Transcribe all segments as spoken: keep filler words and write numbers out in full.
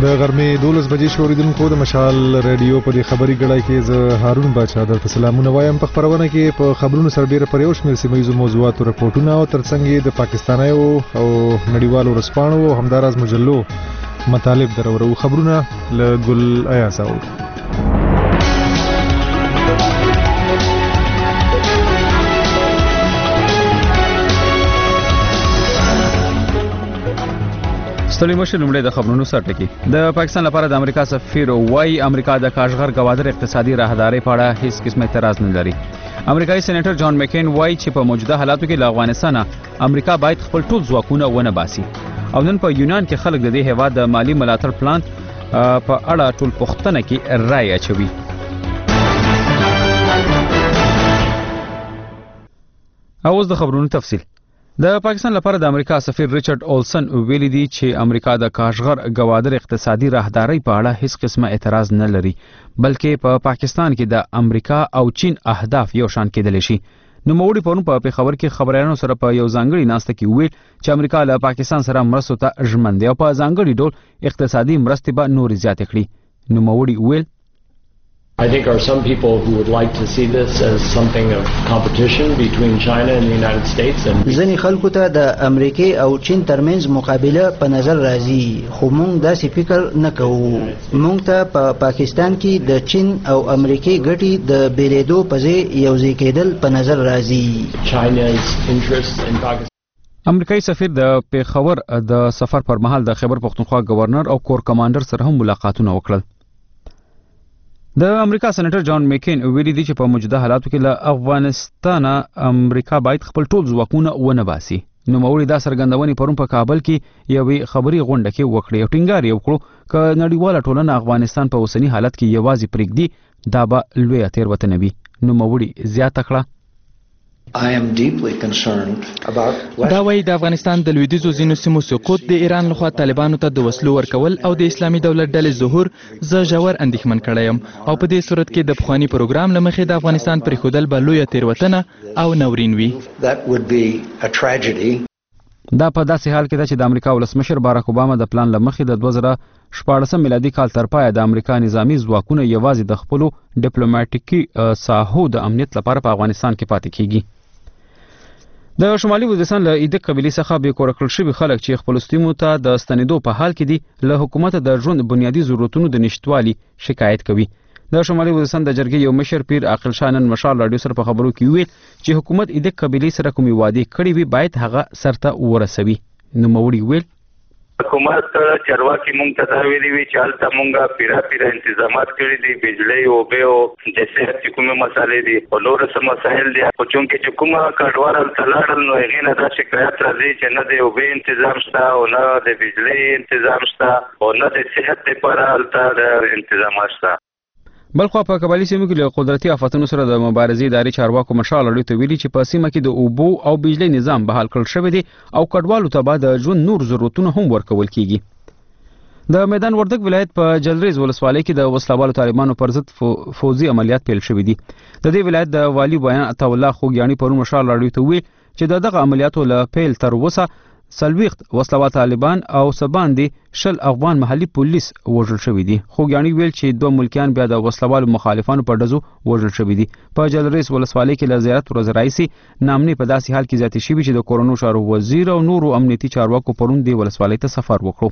د غرمې دولس بجې شو اوریدونکو د مشال ریډیو په دې خبري ګړای کې زه هارون باچا درته سلامونه وایم. په خبرونه کې په خبرونو سره ډیره پر یو شمېر سیمه ییزو موضوعاتو راپورټونه او ترڅنګ د پاکستانیو او نړیوالو رسپانو او همداراز مجلو مطالب درورو. خبرونه له ګل ایاساو. ستړي مشه لومړی د خبرونو سرټکی. د پاکستان لپاره د امریکا سفیر وايي امریکا د کاشغر گوادر اقتصادي راهداري په اړه هیڅ قسم اعتراض نه لري. امریکایي سېنیټر جان مکین وايي چې په موجوده حالاتو کې له افغانستان امریکا باید خپل ټول ځواکونه ونه باسي. او نن په یونان کې خلک د دې هیواد د مالی ملاتړ پلان په اړه ټول پوښتنه کې رائے اچوي. اوس د خبرونو تفصیل. د پاکستان لپاره د امریکا سفیر ریچارډ اولسن ویلي دی چې امریکا د کاشغر گوادر اقتصادي راهداري په اړه هیڅ قسمه اعتراض نه لري، بلکې په پا پاکستان کې د امریکا او چین اهداف یو شان کېدلی شي. نوموړي پرون په پیښور کې خبريالانو سره په یو ځانګړي ناسته کې ویل چې امریکا له پاکستان سره مرستو ته ژمن دی او په ځانګړي ډول اقتصادي مرستې به نورې زیاتې کړي. نوموړي ویل I think there are some people who would like to see this as something of competition between China and the United States. And ځینې خلکو ته د امریکای او چین ترمنځ مقابله په نظر راځي، خو موږ داسې فکر نه کوو. موږ ته په پاکستان کې د چین او امریکای ګټې د بیلېدو په ځای یوځای کېدل په نظر راځي. China's interests in Pakistan. امریکایي سفیر د پیښور د سفر پر مهال د خیبر پختونخوا گورنر او کور کمانډر سره هم ملاقاتونه وکړل. د امریکا سېنیټر جان مکین ویلي دی چې په موجوده حالاتو کې له افغانستان امریکا باید خپل ټول ځواکونه ونه باسي. نوموړي دا څرګندونې پرون په کابل کې یوې خبري غونډه کې وکړې او ټینګار یې وکړو چې نړیواله ټولنه افغانستان په اوسني حالت کې یوازې پرېږدي دا به لویه تېروتنه وي. نوموړي زیاته کړه I am deeply concerned about دا وایي د افغانستان د لویدیځو ځینو سیمو سقوط د ایران لخوا طالبانو ته د وسلو ورکول او د اسلامي دولت ډلې ظهور زه ژور اندېښمن کړی یم او په دې صورت کې د پخواني پروګرام له مخې د افغانستان پرېښودل به لویه تېروتنه او ناورین وي. that would be a tragedy. دا په داسې حال کې ده چې د امریکا ولسمشر باراک اوباما د پلان له مخې د دوه زره شپاړسم میلادي کال تر پایه د امریکا نظامی ځواکونه یوازې د خپلو ډیپلوماټیکي ساحو د امنیت لپاره په افغانستان کې پاتې کیږي. د شمالي وزیرستان له ایدک قبیلې څخه بې کوره کړل شوي خلک چې خپلو سیمو ته د ستنېدو په حال کې دي له حکومت د ژوند بنیادي ضرورتونو د نشتوالي شکایت کوي. د شمالي وزیرستان د جرګې یو مشر پیر عاقل شاه نن مشال راډیو سره په خبرو کې ویل چې حکومت ایدک قبیلې سره کومې وعدې کړې وي باید هغه سرته ورسوي. نوموړي ویل حکومت چرواکي مونږ ته دا ویلي وي چې هلته مونږه پیرا پیرا انتظامات کړي دي، بجلی اوبه او د صحت چې کومې مسالې دي او نور څه مسایل دي، خو چونکې چې کومه کډوال هلته لاړل نو هغې نه دا شکایت راځي چې نه د اوبې انتظام شته او نه د بجلی انتظام شته او نه د صحت لپاره هلته د انتظامات شته. بلخوا په قبایلي سیمو کې له قدرتي آفتونو سره د مبارزې ادارې چارواکو مشال راډیو ته ویلي چې په سیمه کې د اوبو او بجلی نظام بحال کړل شوی دی او کډوالو ته به د ژوند نور ضرورتونه هم ورکول کیږي. د میدان وردګ ولایت په جلریز ولسوالۍ کې د وسلوالو طالبانو پر ضد فوزي عملیات پیل شوي دي. د دې ولایت د والي بیان عطا الله خوږیاڼي پرون مشال راډیو ته ویل چې دغه عملیاتو له پیل تر اوسه څلوېښت وسلوال طالبان او څه باندې شل افغان محلي پولیس وژل شوي دي. خوږیاڼي ویل چې دوه ملکیان بیا د وسلوالو مخالفانو په ډزو وژل شوي دي. په جلریز ولسوالۍ کې له زیارت ورځ راهیسې نامنې په داسې حال کې زیاتې شوي چې د کورونو چارو وزیر او نورو امنیتي چارواکو پرون دې ولسوالۍ ته سفر وکړو.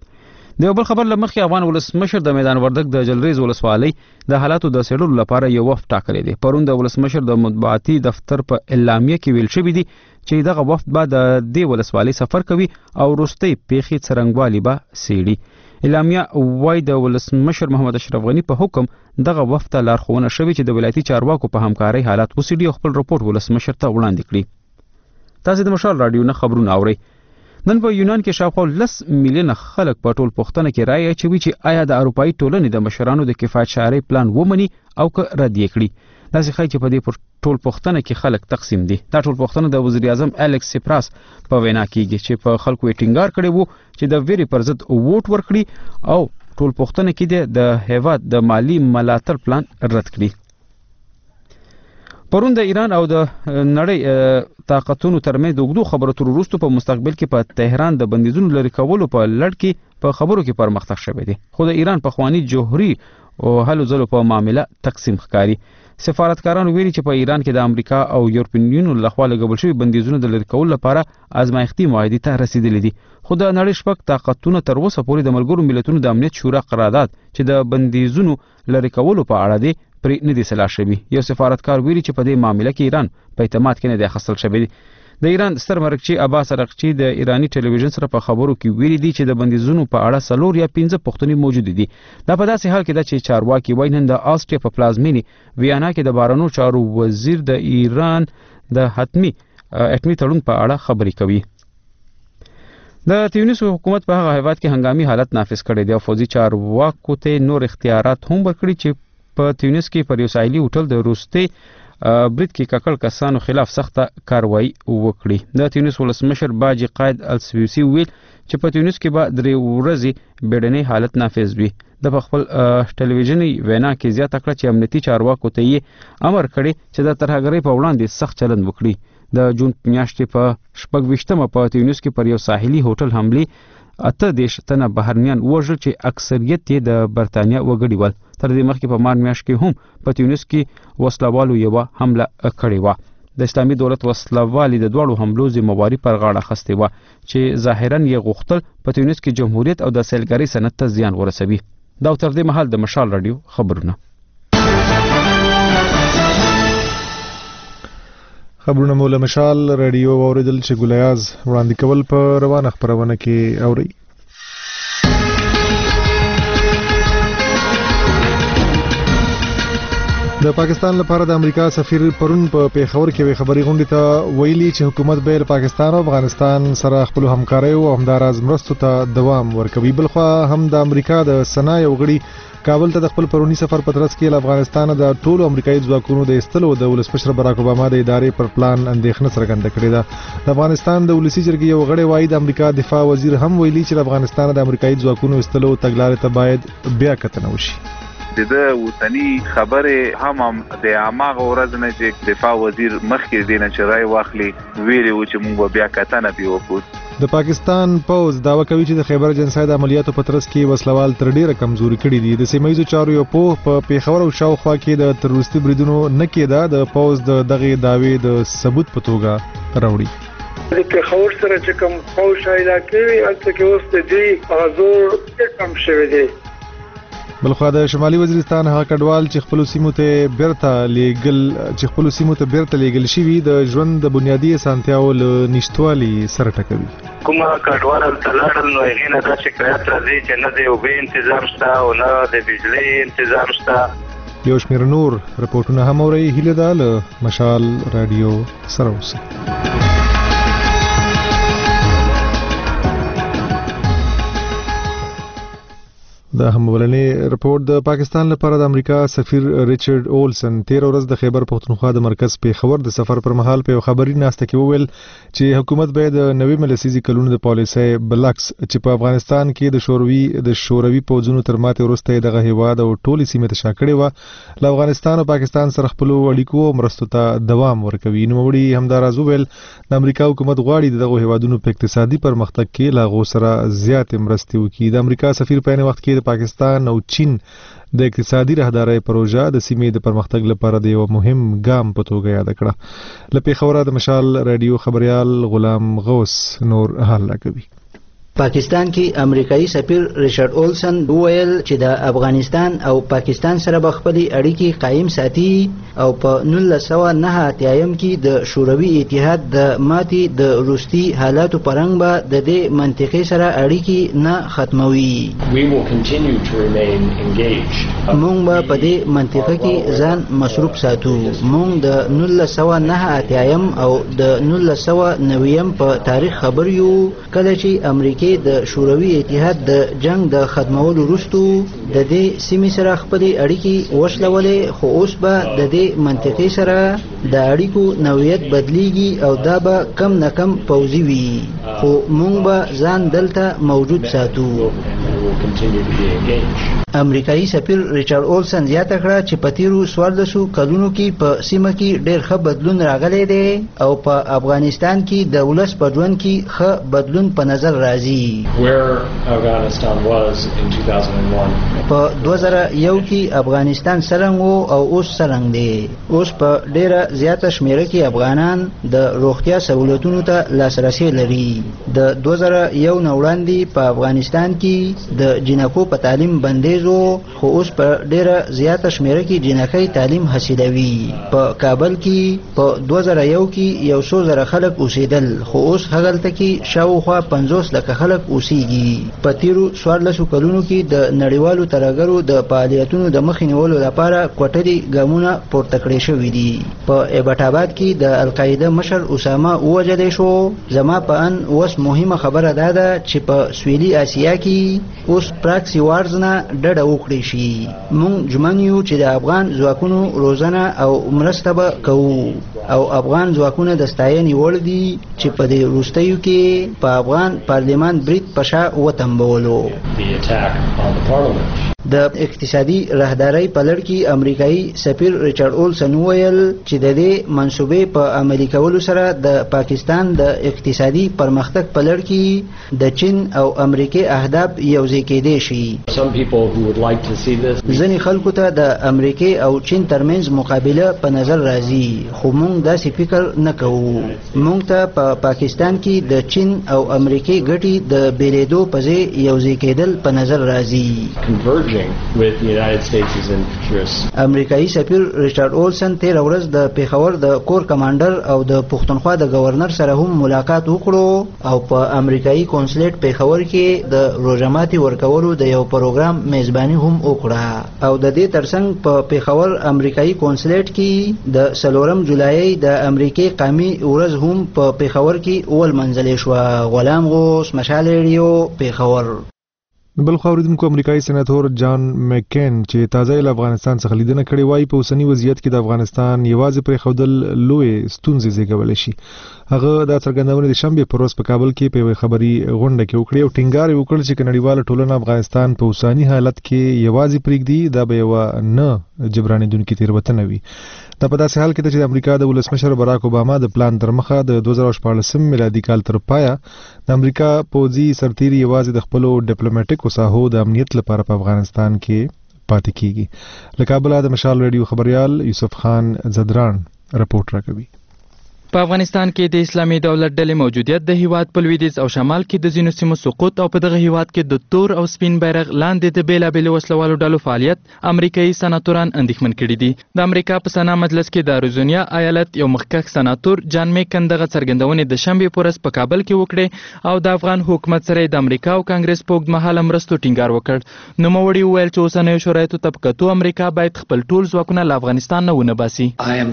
د یو بل خبر له مخکې افغان ولسمشر د میدان وردګ د جلریز ولسوالۍ د حالاتو د څېړلو لپاره یو وفد ټاکلی دی. پرون د ولسمشر د مطبوعاتي دفتر په اعلامیه کې ویل شوي دي چې دغه وفد به د دې ولسوالۍ سفر کوي او وروستۍ پیښې څرنګوالي به څېړي. اعلامیه وایي د ولسمشر محمد اشرف غني په حکم دغه وفد ته لارښوونه شوې چې د ولایتي چارواکو په همکارۍ حالات وڅېړي او خپل رپورټ ولسمشر ته وړاندې کړي. تاسې د مشال راډیو نه خبرونه اورئ. نن په یونان کې شاوخوا لس میلیونه خلک په ټول پوښتنه کې رایه اچوي چې آیا د اروپایي ټولنې د مشرانو د کفایت شعاري پلان ومني او که رد یې کړي. داسې ښایي چې په دې ټول پوښتنه کې خلک تقسیم دي. دا ټول پوښتنه د وزیر اعظم الیکس سپراس په وینا کېږي چې په خلکو یې ټینګار کړی وو چې د ویرې پر ضد ووټ ورکړي او ټول پوښتنه کې د هیواد د مالی ملاتړ پلان رد کړي. پرون د ایران او د نړۍ طاقتونو ترمنځ د اوږدو خبرو تر وروسته په مستقبل کې په تهران د بندیزونو لرې کولو په لړ کې په خبرو کې پرمختګ شوی دی، خو د ایران پخوانی جوهري او هلو ځلو په معامله تقسیم ښکاري. سفارتکارانو ویلي چې په ایران کې د امریکا او یورپین یونین لخوا لګول شوي بندیزونه د لرې کولو لپاره ازمایښتي معاهدې ته رسیدلي دي، خو د نړۍ شپږ طاقتونه تر اوسه پورې د ملګرو ملتونو د امنیت شورا قرارداد چې د بندیزونو لرې کولو په اړه دی پرې نه دي سلا شوي. یو سفارتکار ویلي چې په دې معامله کې ایران په اعتماد کې نه دی اخیستل شوی دی. د ایران ستر مرکچی عباس ارغچی د ایرانی ټلویزیون سره په خبرو کې ویلي دي چې د بندیزونو په اړه څلور یا پنځه پوښتنې موجود دي. دا په داسې حال کې ده چې چارواکي وایي نن د آسټریا په پلازمینې ویانا کې د بهرنیو چارو وزیر د ایران د حتمي اټمي تړون په اړه خبرې کوي. د تیونس حکومت په هغه هیواد کې هنګامي حالت نافذ کړی دی او فوزي چارواکو ته نور اختیارات هم ورکړي چې په تیونس کې پر یو ساحلي هوټل د روستي برید کې ککړ کسانو خلاف سخته کاروایی وکړي. د تیونس ولسمشر باجی قائد السویسی ویل چې په تیونس کې به درې ورځې بیړنی حالت نافذ وي. د خپل ټلویزیوني وینا کې زیاته کړه چې امنیتي چارواکو ته یې امر کړی چې د ترهګرۍ په وړاندې سخت چلند وکړي. د جون میاشتې په شپږ ویشتمه په تیونس کې پر یو ساحلي هوټل حملې اته دیش تنه بهرنیان وژل چې اکثریت یې د برتانیا وګړي ول. تر دې مخکې په مارچ میاشت کې هم په تیونس کې وسلوالو یوه حمله کړې وه. د اسلامي دولت وسلوالي د دواړو حملو ذمهواري پر غاړه اخیستې وه چې ظاهرا یې غوښتل په تیونس کې جمهوریت او د سیلګرۍ صنعت ته زیان ورسوي. دا تر دې مهال د مشال رادیو خبرونه خبرونه مو له مشال رادیو اوریدل چې ګلیاز وړاندې کول په روانه خبرونه کې اوري. د پاکستان لپاره د امریکا سفیر پرون په پیښور کې خبري غونډې ته ویلي چې حکومت به پاکستان او افغانستان سره خپل همکاري او همداراز مرستو ته دوام ورکوي. بلخوا هم د امریکا د سنا یو غړي کابل ته د خپل پرونی سفر په ترڅ کې افغانستان د ټولو امریکایي ځواکونو د ایستلو د ولسمشر براک اوباما د ادارې پر پلان اندېښنه څرګنده کړې ده. د افغانستان د ولسی جرګې یو غړی وایي د امریکا دفاع وزیر هم ویلي چې افغانستان د امریکایي ځواکونو ایستلو تګلارې ته باید بیا کتنه وشي. د وطني خبره هم هم د اماغه ورځ نه چې دفاع وزیر مخکې دینه چې راي واخلي ویلي و چې موږ بیا کتنه بیا وکړو. د پاکستان پوز داوا کوي چې د خیبر جنساید عملیاتو په ترڅ کې وسلوال تر ډیره کمزوري کړي دي. د سیمایي چارو یو په پیښور او شاوخوا کې د تروریستي بریدونو نه کېده د پوز د دغه داوی د ثبوت په توګه راوړي. د پیښور سره چې کوم پوز علاقې وي هلته کې اوس د دې حضور کم شوی دی. بلخوا د شمالي وزیرستان هغه کډوال چې خپل سیمو ته بیرته لیګل چې خپل سیمو ته بیرته لیګل شوي د ژوند د بنیادی اسانتیاو له نشټوالي سره ټکوي. کومه کډوال تلاړل نو هغه نه د شکایت راځي چې نه د اوبه تنظیم شته او نه د بجلی تنظیم شته. یو شمېر نور رپورټونه هم اوري. هیله ده له مشال رادیو سره اوسئ. د همولنې رپورت د پاکستان لپاره د امریکا سفیر ریچارډ اولسن تیر ورځ د خیبر پختونخوا د مرکز پیښور د سفر پر مهال په خبري ناسته کې وویل چې حکومت به د نوي ملسیزي کلونو د پالیسۍ بلکس چې په افغانستان کې د شوروي د شوروي پوځونو تر ماتې وروسته دغه هیواد او ټولي سیمې ته شاکړې و له افغانستان او پاکستان سره خپل اړیکو او مرستو ته دوام ورکوي. نو وړي همداراز وویل د امریکا حکومت غواړي دغه هیوادونو په اقتصادي پرمختګ کې لا غو سره زیات مرستې وکړي. د امریکا سفیر په وخت کې پاکستان او چین د اقتصادي راهدارۍ پروژه د سیمې د پرمختګ لپاره د یو مهم ګام په توګه یاد کړه. له پیښوره د مشال رادیو خبريال غلام غوث نور حال راکوي. پاکستان کې امریکایي سفیر ریچارډ اولسن وویل چې د افغانستان او پاکستان سره به خپلې اړیکې قایم ساتي او په نولس سوه نهه اتیایم کې د شوروي اتحاد د ماتې د وروستي حالاتو په رنګ به د دې منطقې سره اړیکې نه ختموي. موږ به په دې منطقه کې ځان مصروف ساتو. موږ د نولس سوه نهه اتیایم او د نولس سوه نویم په تاریخ خبر یو کله چې امریکا د شوروي اتحاد د جنگ د ختمولو وروسته د دې سیمې سره خپلې اړیکې وشلولې، خو اوس به د دې منطقې سره د اړیکو نوعیت بدلیږي او دا به کم نه کم پوځي وي، خو موږ به ځان دلته موجود ساتو. امریکایي سفیر ریچارډ اولسن زیاته کړه چې په تیرو څوارلسو کلونو کې په سیمه کې ډېر ښه بدلون راغلی دی او په افغانستان کې د ولس په ژوند کې ښه بدلون په نظر راځي. په دوه زره یو کې افغانستان څرنګ و او اوس څرنګ دی. اوس په ډېره زیاته شمیره کې افغانان د روغتیا سہولتونو ته لاسرسی لري. د دوه زره یو نه وړاندې په افغانستان کې د جنکو په تعلیم بندیز و، خو اوس په ډېره زیاته شمیره کې جنکۍ تعلیم حاصلوي. په کابل کې په دوه زره یو کې یو څو زره خلک اوسېدل، خو اوس هغلته کې شاوخوا پنځوس لکه خلک اوسېږي. په تیرو څوارلسو کلونو کې د نړیوالو ترهګرو د فعالیتونو د مخې نیولو لپاره کوټلي ګامونه پورته کړي شوي دي. په ایبټ آباد کې د القاعده مشر اسامه ووژلی شو. زما په ان اوس مهمه خبره دا ده چې په سویلي اسیا کې اوس پراکسي وارز نه ډډه وکړی شي. موږ ژمن یو چې د افغان ځواکونو روزنه او مرسته به کوو او افغان ځواکونه د ستاینې وړ دي چې په دې وروستیو کې په افغان پارلمان برید په شا وتنبولو. د اقتصادي راهدارۍ په لړ کې امریکایي سفیر ریچارډ اولسن وویل چې د دې منصوبې په عملي کولو سره د پاکستان د اقتصادي پرمختګ په لړ کې د چین او امریکای اهداف یوځای کېدای شي. ځینې خلکو ته د امریکای او چین ترمنځ مقابله په نظر راځي، خو موږ داسې فکر نه کوو. موږ ته په پاکستان کې د چین او امریکای ګټې د بیلېدو په ځای یوځای کېدل په نظر راځي. امریکایي سفیر ریچارډ اولسن تیر ورځ د پیښور د کور کمانډر او د پښتونخوا د گورنر سره هم ملاقات وکړو او په امریکایي کونسلیټ پیښور کې د روزماتي ورکولو د یو پروګرام میزباني هم وکړه او د دې ترڅنګ په پیښور امریکایي کونسلیټ کې د څلورم جولای د امریکای قومي ورځ هم په پیښور کې ولمنځلې شوه. غلام غوث، مشال ریډیو، پیښور. بل خو اوریدونکو امریکایي سېناتور جان مکین چې تازه له افغانستان څخه لیدنه کړې وایي په اوسني وضعیت کې د افغانستان یوازې پرېښودل لوی ستونزې زیږولی شي. هغه دا څرګندونه د شنبې پر ورځ په کابل کې په یوې خبري غونډه کې وکړې او ټینګار یې وکړ چې نړیواله ټولنه افغانستان په اوسني حالت کې یوازې پرېږدي دا به یوه نه جبرانېدونکې تېروتنه وي. دا په داسې حال کې ده چې د امریکا د ولسمشر باراک اوباما د پلان تر مخه د دوه زره شپاړسم میلادي کال تر پایه د امریکا پوځي سرتیري یوازې د خپلو ډیپلوماټیکو ساحو د امنیت لپاره په افغانستان کې پاتې کیږي. له کابله د مشال ریډیو خبریال یوسف خان زدران رپورټ راکوي. په افغانستان کې د اسلامي دولت ډلې موجودیت د هیواد په لویدیځ او شمال کې د ځینو سیمو سقوط او په دغه هیواد کې د تور او سپین بیرغ لاندې د بیلابېلو وسلوالو ډلو فعالیت امریکایي سناتوران اندېښمن کړي دي. د امریکا په سنا مجلس کې د اریزونا ایالت یو مخکښ سناتور جان میکن دغه څرګندونې د شنبې په ورځ په کابل کې وکړې او د افغان حکومت سره د امریکا او کانګرس په اوږدمهاله مرستو ټینګار وکړ. نوموړي وویل چې اوسنیو شرایطو ته په کتو امریکا باید خپل ټول ځواکونه له افغانستان نه ونه باسي.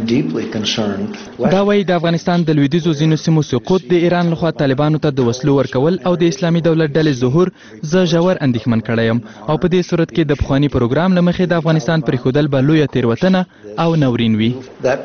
دا وایي د افغانستان د لویدیځ ځینو سیمو سقوط د ایران لخوا طالبانو ته د وسلو ورکول او د اسلامي دولت ډلې ظهور زه ژور اندېښمن کړی یم او په دې صورت کې د پخواني پروګرام له مخې د افغانستان پرېښودل به لویه تېروتنه او ناورین وي.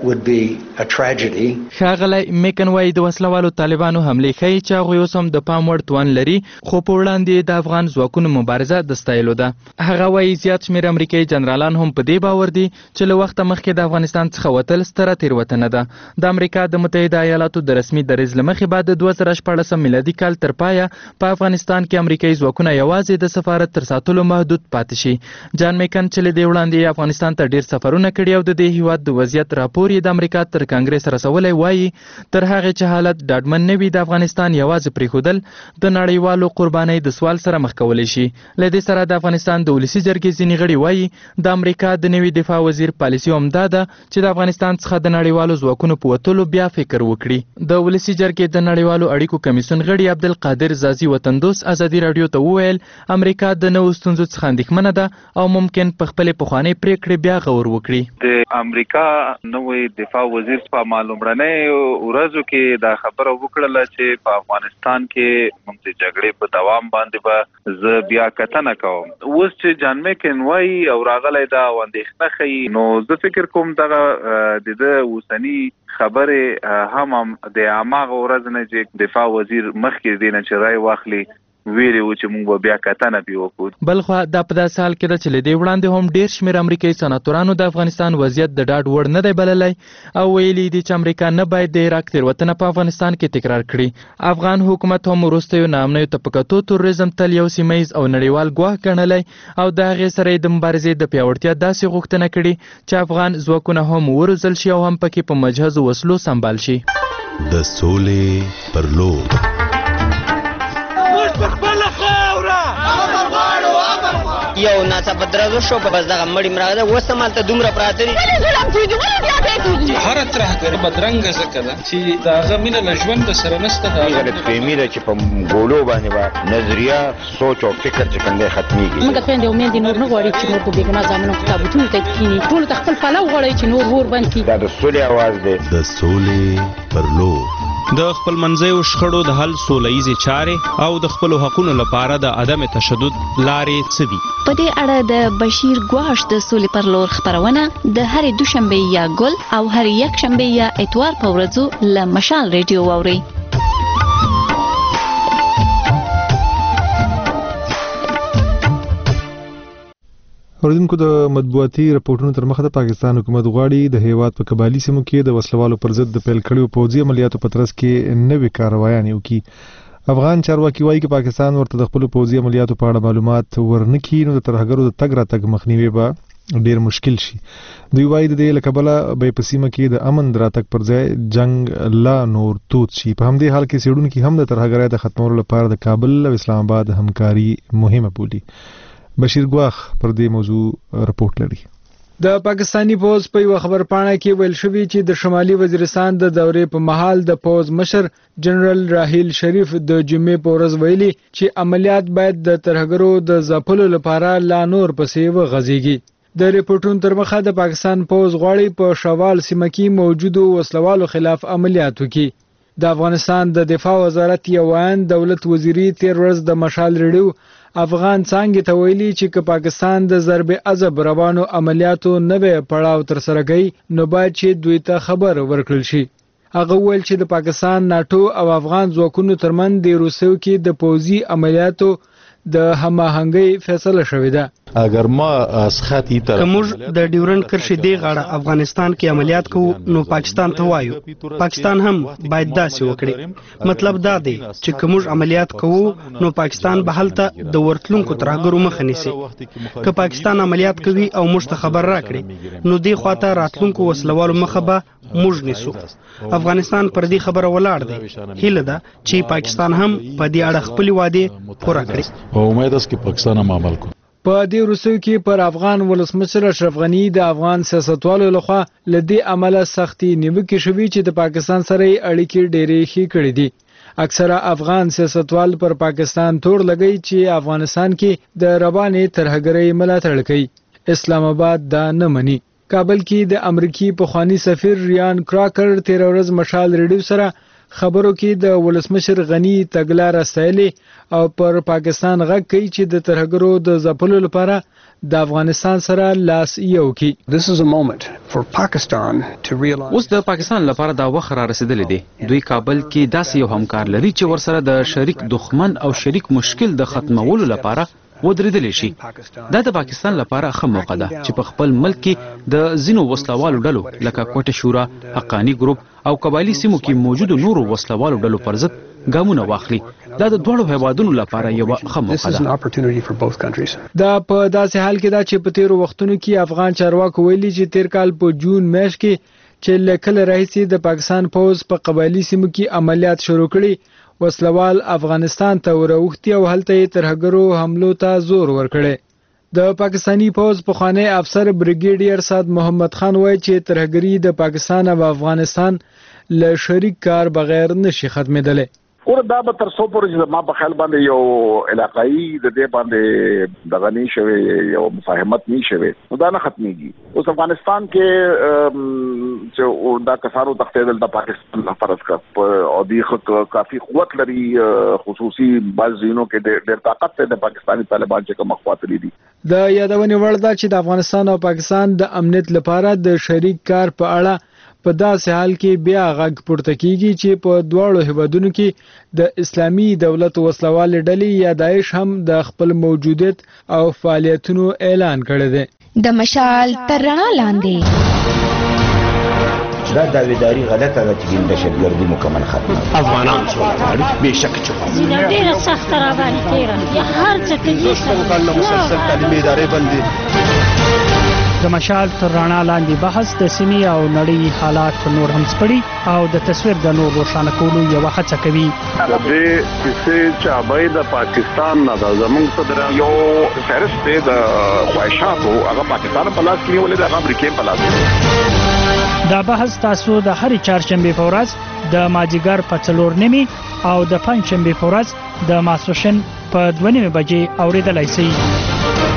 ښاغلی میکن وایي د وسلوالو طالبانو حملې ښیي چې هغوی اوس هم د پام وړ توان لري خو په وړاندې د افغان ځواکونو مبارزه د ستایلو ده. هغه وایي زیات شمېر امریکایي جنرالان هم په دې باور دي چې له وخته مخکې د افغانستان څخه وتل ستره تېروتنه ده. د امریکا د متحده ایالاتو د رسمي دریځ له مخې بعد د دوه زره شپاړسم میلادي کال تر پایه په افغانستان کې امریکایي ځواکونه یوازې د سفارت تر ساتلو محدود پاتې شي. جان میکن چې له دې وړاندې افغانستان ته ډېر سفرونه کړي او د دې هیواد د وضعیت راپور یې د امریکا تر کانګرس رسولی وایي تر هغې چې حالت ډاډمن نه وي د افغانستان یوازې پرېښودل د نړیوالو قربانۍ د سوال سره مخ کولی شي. له دې سره د افغانستان د ولسي جرګې ځینې غړي وایي د امریکا د نوي دفاع وزیر پالیسي هم دا ده چې د افغانستان څخه د نړیوالو ځواکونو په وتلو بیا فکر وکړي. د ولسي جرګې د نړیوالو اړیکو کمیسیون غړي عبدالقادر زازي وطندوس ازادي راډیو ته وویل امریکا د نوو ستونزو څخه اندېښمنه ده او ممکن په خپلې پخوانۍ پرېکړې بیا غور وکړي. د امریکا نوی دفاع وزیر په معلومړنۍ ورځو کې دا خبره وکړله چې په افغانستان کې موږ د جګړې په دوام باندې به زه بیا کتنه کوم. اوس چې جان میکن وایي او راغلی دا اندېښنه ښیي نو زه فکر کوم دغه د ده اوسني خبرې هم هم د هماغه ورځ نه چې دفاع وزیر مخکې دی نه چې رای واخلي ویری و چې موږ بیا کتنه پی وکړو. بل خو دا په داسې حال کې ده چې د وړاندې هم ډیر شمېر امریکایي سناتورانو د افغانستان وضعیت د ډاډ وړ نه دی بللی او ویلي دي چې امریکا نه باید د عراق تېروتنه په افغانستان کې تکرار کړي. افغان حکومت هم وروستیو ناامنیو ته په کتو تروریزم تل یو سیمه ییز او نړیوال ګواښ ګڼلی او د هغې سره یې د مبارزې د پیاوړتیا داسې غوښتنه کړې چې افغان ځواکونه هم وروزل شي او هم پکې په مجهزو وسلو سمبال شي. د سولې پر لور یو ناڅاپه درز وشو په بس دغه مړی مراغله اوس هم هلته دومره پراته دي. هره ترهګر بدرنګه ځکه ده چې د هغه مینه له ژونده سره نشته. غلطفهمي ده چې په ګولو باندې به نظریه سوچ او فکر چې کوم دی ختمیږي. موږ خویندې او میندې نور نه غواړي چې نور په بېګناه زامنو کتابتونو ته کښېني. ټولو ته خپل پلو غواړئ چې نور ور بند کړي. دا د سولې اواز دی. د سولې پر لور د خپل منځیو شخړو د حل سوله ییزې چارې او د خپلو حقونو لپاره د عدم تشدد لارې څه دي؟ په دې اړه د بشیر ګواښ د سولې پر لور خپرونه د هرې دوشنبې یا ګل او هرې یکشنبې یا اتوار په ورځو له مشال ریډیو واورئ. اوریدونکو د مطبوعاتي راپورټونو تر مخه د پاکستان حکومت غواړي د هیواد په قبایلي سیمو کې د وسلوالو پر ضد د پیل کړیو پوځي عملیاتو په ترڅ کې نوې کاروایانې وکړي. افغان چارواکي وایي چې پاکستان ورته د خپلو پوځي عملیاتو په اړه معلومات ورنه کړي نو د ترهګرو د تګ راتګ مخنیوی به ډیر مشکل شي. دوی وایي د دې له کبله به په سیمه کې د امن د راتګ پر ځای جنگ لا نور تود شي. په همدې حال کې څېړونکي هم د ترهګرۍ د ختمولو لپاره د کابل او اسلام آباد همکاري مهمه بولي. بشیر ګواخ پر دې موضوع رپورټ لري. د پاکستانی پوز په یو خبرپاڼه کې ویل شوی چې د شمالي وزیرستان د دورې په محل د پوز مشر جنرال راحیل شریف د جمعې په ورځ ویلي چې عملیات باید د ترهګرو د ځپلو لپاره لا نور پسې وغځېږي. د ریپورټونو تر مخه د پاکستان پوز غواړي په شوال سیمه کې موجودو وسلوالو خلاف عملیات وکړي. د افغانستان د دفاع وزارت یو ویان دولت وزیری تیر ورځ د مشال ریډیو افغان څانګې ته ویلي چې که پاکستان د ضرب عضب روانو عملیاتو نوې پړاو ترسره کوي نو باید چې دوی ته خبر ورکړل شي. هغه ویل چې د پاکستان ناټو او افغان ځواکونو ترمنځ د روسیو کې د پوځي عملیاتو د هماهنګۍ فیصله شوې ده. اگر ما از خطی طرف کومج د ډیورنډ کرښې دی غاړه افغانستان کې عملیات کوو نو پاکستان ته وایو پاکستان هم باید داسې وکړي. مطلب دا دی چې کومج عملیات کوو نو پاکستان به هلته د ورتلونکو ترهګرو مخه نیسي. که پاکستان عملیات کوي او موږ ته خبر راکړي نو دې خواته راتلونکو وسلوالو مخه به موږ نیسو. افغانستان پر دې خبره ولاړ دی. هیله ده چې پاکستان هم په دې اړه خپل وعده پوره کړي او امید است که پاکستان هم عمل کوي. په دې وروستیو کې پر افغان ولسمشر اشرف غنی د افغان سیاستوالو لخوا له دې عمله سختي نیوکې شوې چې د پاکستان سره اړیکې ډېرې ښې کړې دي. اکثره افغان سیاستوال پر پاکستان تور لګی چې افغانستان کې د روانې ترهګرۍ ملاتړ کوي. اسلام آباد دا نه مني. کابل کې د امریکای پخوانی سفیر ریان کراکر تیر ورځ مشال ریډیو سره خبرو کې د ولسمشر غنی تګلاره ستایلې او پر پاکستان غږ کوي چې د ترهګرو د ځپلو لپاره د افغانستان سره لاس یو کړي. اوس د پاکستان لپاره دا وخت را رسیدلی دی. دوی کابل کې داسې یو همکار لري چې ورسره د شریک دښمن او شریک مشکل د ختمولو لپاره ودرېدلی شي. دا د پاکستان لپاره ښه موقع ده چې په خپل ملک کې د ځینو وسلوالو ډلو لکه کوټه شورا، حقانی ګروپ او قبایلي سیمو کې موجودو نورو وسلوالو ډلو پر ضد ګامونه واخلي. دا د دواړو هیوادونو لپاره یو ښه موقع ده. دا په داسې حال کې ده چې په تیرو وختونو کې افغان چارواکو ویلي چې تیر کال په جون میاشت کې چې له کله راهیسې د پاکستان پوځ په قبایلي سیمو کې عملیات شروع کړي وسلوال افغانستان ته وروختي او هلته یې ترهګرو حملو ته زور ورکړي. د پاکستانی پوځ پخوانی افسر بریګیډیر سعد محمد خان وایي چې ترهګري د پاکستان او افغانستان له شریک کار بغیر نشي ختمېدلی. اور دا به تر څو پورې ما په خیال باندې یو علاقائی د دې باندې دغه نه شوی یو مفاهمت نه شوی نو دا نه ختميږي. اوس افغانستان کې چې دا کسانو تختیدل د پاکستان فرض کا او دی کافي قوت لري خصوصي بازینو کې ډېر طاقت ته د پاکستاني طالبان چې کوم خواطري دي. د یادونې وړ ده چې د افغانستان او پاکستان د امنیت لپاره د شریک کار په اړه په داسې حال کې بیا غږ پورته کیږي چې په دواړو هیوادونو کې د اسلامي دولت وسلوال ډلې یا داعش هم د خپل موجودیت او فعالیتونو اعلان کړی دی. د مشال تر رڼا لاندې دا داویداری غلطه ده چې دهشتګردي مکمل ختمه افغانان سوله غواړي بېشکه چې زینه ډېره سخته راباندې تېره یا هر څه کوي څنګه مسلسل تعلیمي ادارې بندي د مشال تر رڼا لاندې بحث د سیمې او نړۍ حالات نور هم سپړي او د تصویر د نور روښانه کولو یوه هڅه کوي. د دې کیسې چابۍ د پاکستان نه ده زموږ صدر یو فهرست دی د خواهشاتو هغه پاکستان په لاس کې نیولې ده هغه امریکې په لاس کې. دا بحث تاسو د هرې چهارشنبې په ورځ د مازدیګر په څلور نیمې او د پنجشنبې په ورځ د ماسپښین په دوه نیمې بجې اورېدلی شئ.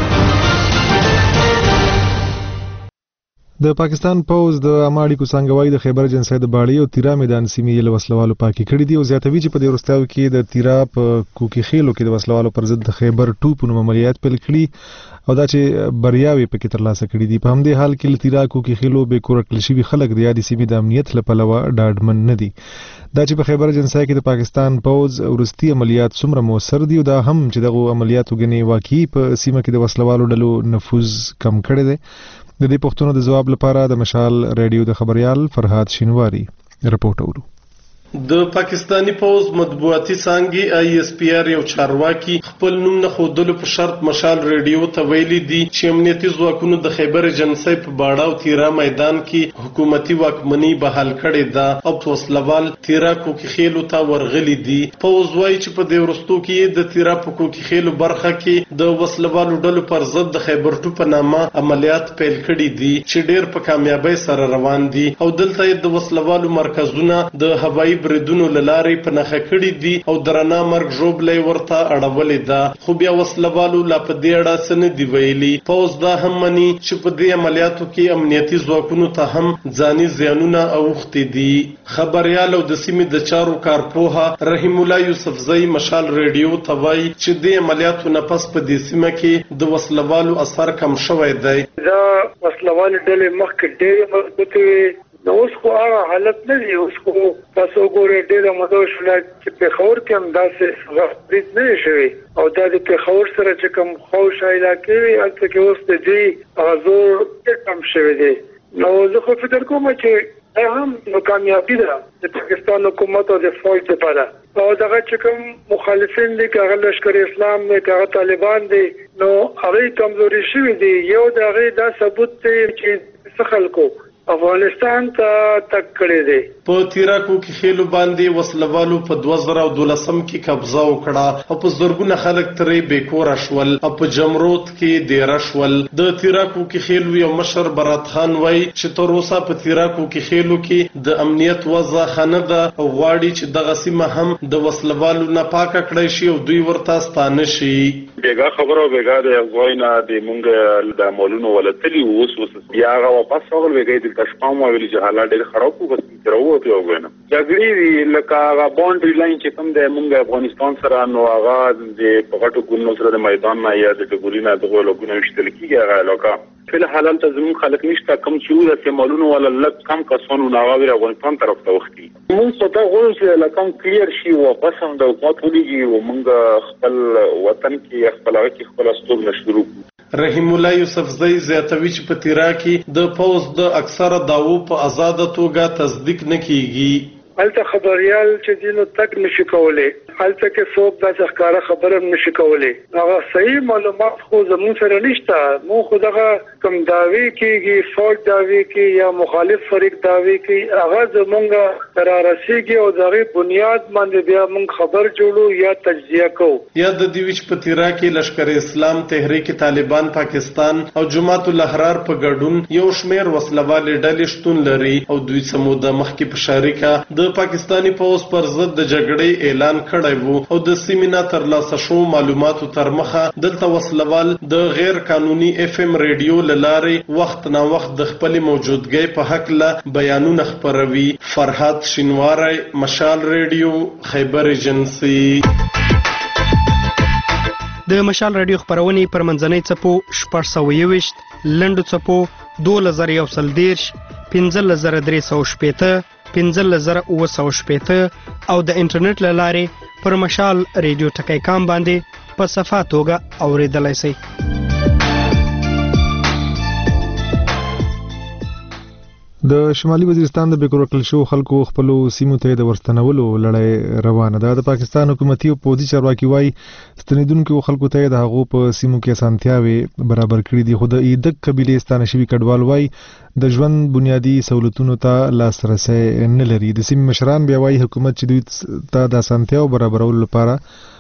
د پاکستان پوز د عامه اړیکو څانګوالۍ د خیبر اجنسۍ د باړې او تیرا میدان سیمې له وسلوالو پاکي کړي دي او زیاتوي چې په دې وروستیو کې د تیرا په کوکي خیلو کې د وسلوالو پر ضد د خیبر ټو په نوم عملیات پیل کړي او دا چې بریاوي پکې ترلاسه کړي دي. په همدې حال کې له تیرا کوکي خیلو به کور کړل شوي خلک د یادې سیمې د امنیت له پلوه ډاډمن نه دي. دا چې په خیبر اجنسۍ کې د پاکستان پوز وروستي عملیات څومره موثر دي او دا هم چې دغه عملیاتو غني واقعي په سیمه کې د وسلوالو ډلو نفوذ کم کړی دی. د دې پوښتنو د جواب لپاره د مشال ریډیو د خبريال فرهاد شینواری رپورټ اورو. د پاکستانی پوز مطبوعاتي څانګې آی اس پی آر یو چارواکي خپل نوم نه خودلو په شرط مشال ریډیو ته ویلي دي چې امنیتي ځواکونو د خیبر اجنسۍ په باړه او تیرا میدان کې حکومتي واکمني بحال کړې ده او وسلوال تیرا کوکي خیلو ته ورغلي دي. پوز وايي چې په دې ورستو کې د تیرا په کوکي خیلو برخه کې د وسلوالو ډلو پر ضد د خیبر ټو په نامه عملیات پیل کړي دي چې ډېر په کامیابی سره روان دي او دلته د وسلوالو مرکزونه د هوایي بریدونو لارې په نخښه کړي دي او درنه مرګ ژوبلې ورته اړولې ده. خو بیا وسلوالو لا په دې اړه څه نه دي ویلي. پوز دا هم مني چې په دې عملیاتو کې امنیتي ځواکونو ته هم ځاني زیانونه اوښتي دي. خبريال او د سیمې د چارو کارپوهه رحیم الله یوسفزئی مشال ریډیو ته وایي چې د عملیاتو نه پس په دې سیمه کې د وسلوالو اثر کم شوی دی. دا وسلوال ډلې مخکې ډېرې مضبوطې نو اوس خو هغه حالت نه دی. اوس خو تاسو ګورئ ډېره موده شوله چې پېښور کې هم داسې برید نه دی شوی او دا د پېښور سره چې کوم خوشه علاقې وي هلته کې اوس د دې هغه زور ډېر کم شوی دی. نو زه خو فکر کوم چې دا هم نو کامیابي ده د پاکستان حکومت او د فوج لپاره او دغه چې کوم مخالفین دي که هغه لشکر اسلام دی که هغه طالبان دي نو هغوی کمزوري شوي دي. یو د هغې دا ثبوت دی چې څه خلکو افغانستان ته تک کړی دی. په تیرا کوکي خیلو باندې وسلوالو په دوه زره دولسم کې قبضه وکړه او په زرګونه خلک ترې بېکوره شول او په جمرود کې دیره شول. د تیرا کوکي خیلو یو مشر برات خان وایي چې تر اوسه په تیرا کوکي خیلو کې د امنیت وضع ښه نه ده او غواړي چې دغه سیمه هم د وسلوالو نه پاکه کړی شي او دوی ورته ستانه شي. بیګا خبره او بیګا د افغانه د مونږ د مولونو ولتلی اوس اوس بیا هغه واپس راغل وګړي د شپام ویل چې حالات ډېر خراب وو بس ترو ته وګنه جګړې لکه هغه باونډري لاین چې کوم د مونږ افغانستان سره نو هغه د پغټو ګونو سره د میدان نه یا د ګولینا دغه لګونه وشتل کیږي هغه علاقه فل حالات زمون خلک نشته کم چې د سیمالونو ولا لک کم کسانو ناوی افغانستان طرف ته وختي مونږ څه ته غواړو چې لکم کلیر شي واپس هم د حکومت ولګي او مونږ خپل وطن کې خپل هغه کې خپل استوګ نشرو. رحیم الله یوسفزئی زیاتوي چې په تیرا کې د پوز د اکثره داوو په آزاده توګه تصدیق نه کیږي. هلته خبريال چې دینو تک نشي کولای هلته کې څوک داسې ښکاره خبره نشي کولای. هغه صحیح معلومات خو زموږ سره نشته. مو خو دغه کوم داوی کېږي فوج داوی کوي یا مخالف فریق داوی کوي هغه زمونږ را رسیږي او دغه بنیاد باندې بیا مونږ خبر جوړو یا تجزیه کوو. یا د دې وچ په تیرا کې لشکر اسلام تحریک طالبان پاکستان او جماعت الاحرار په ګډون یو شمیر وسلوالې ډلې شتون لري او دوی سموده مخکې په شریکه د پاکستانی پوز پر ضد د جګړې اعلان کړی وو او د سیمینا تر لاسه شو معلوماتو تر مخه دلته وسلوال د غیر قانوني اف ام ریډیو لارې وخت نا وخت د خپل موجودګۍ په حق له بیانونه خبروي. فرهاد شینواری مشال ریډیو خیبر ایجنسی. د مشال رادیو خبرونه پر منځنۍ چپو شپږ سوه یوویشت لنډو چپو دوه زره یو سل دیرش پنځلس زره درې سوه شپېته، پنځلس زره اووه سوه شپېته او د انټرنیټ له لارې پر مشال ریډیو ټکی کام باندې په صفا توګه اورېدلی شئ. د شمالي وزیرستان د بیکور کړل شو خلکو خپلو سیمو ته د ورستنولو لړۍ روانه ده. د پاکستان حکومتي او پوځي چارواکي وايي ستنیدونکو خلکو ته د هغو په سیمو کې اسانتیاوي برابر کړي دي، خو د ایدک قبیله ستانه شوي کډوال وايي د ژوند بنیادی سہولتونو ته لاسرسي نه لري. د سیمې مشران بیا وايي حکومت چې دوی ته د اسانتیاو برابرولو لپاره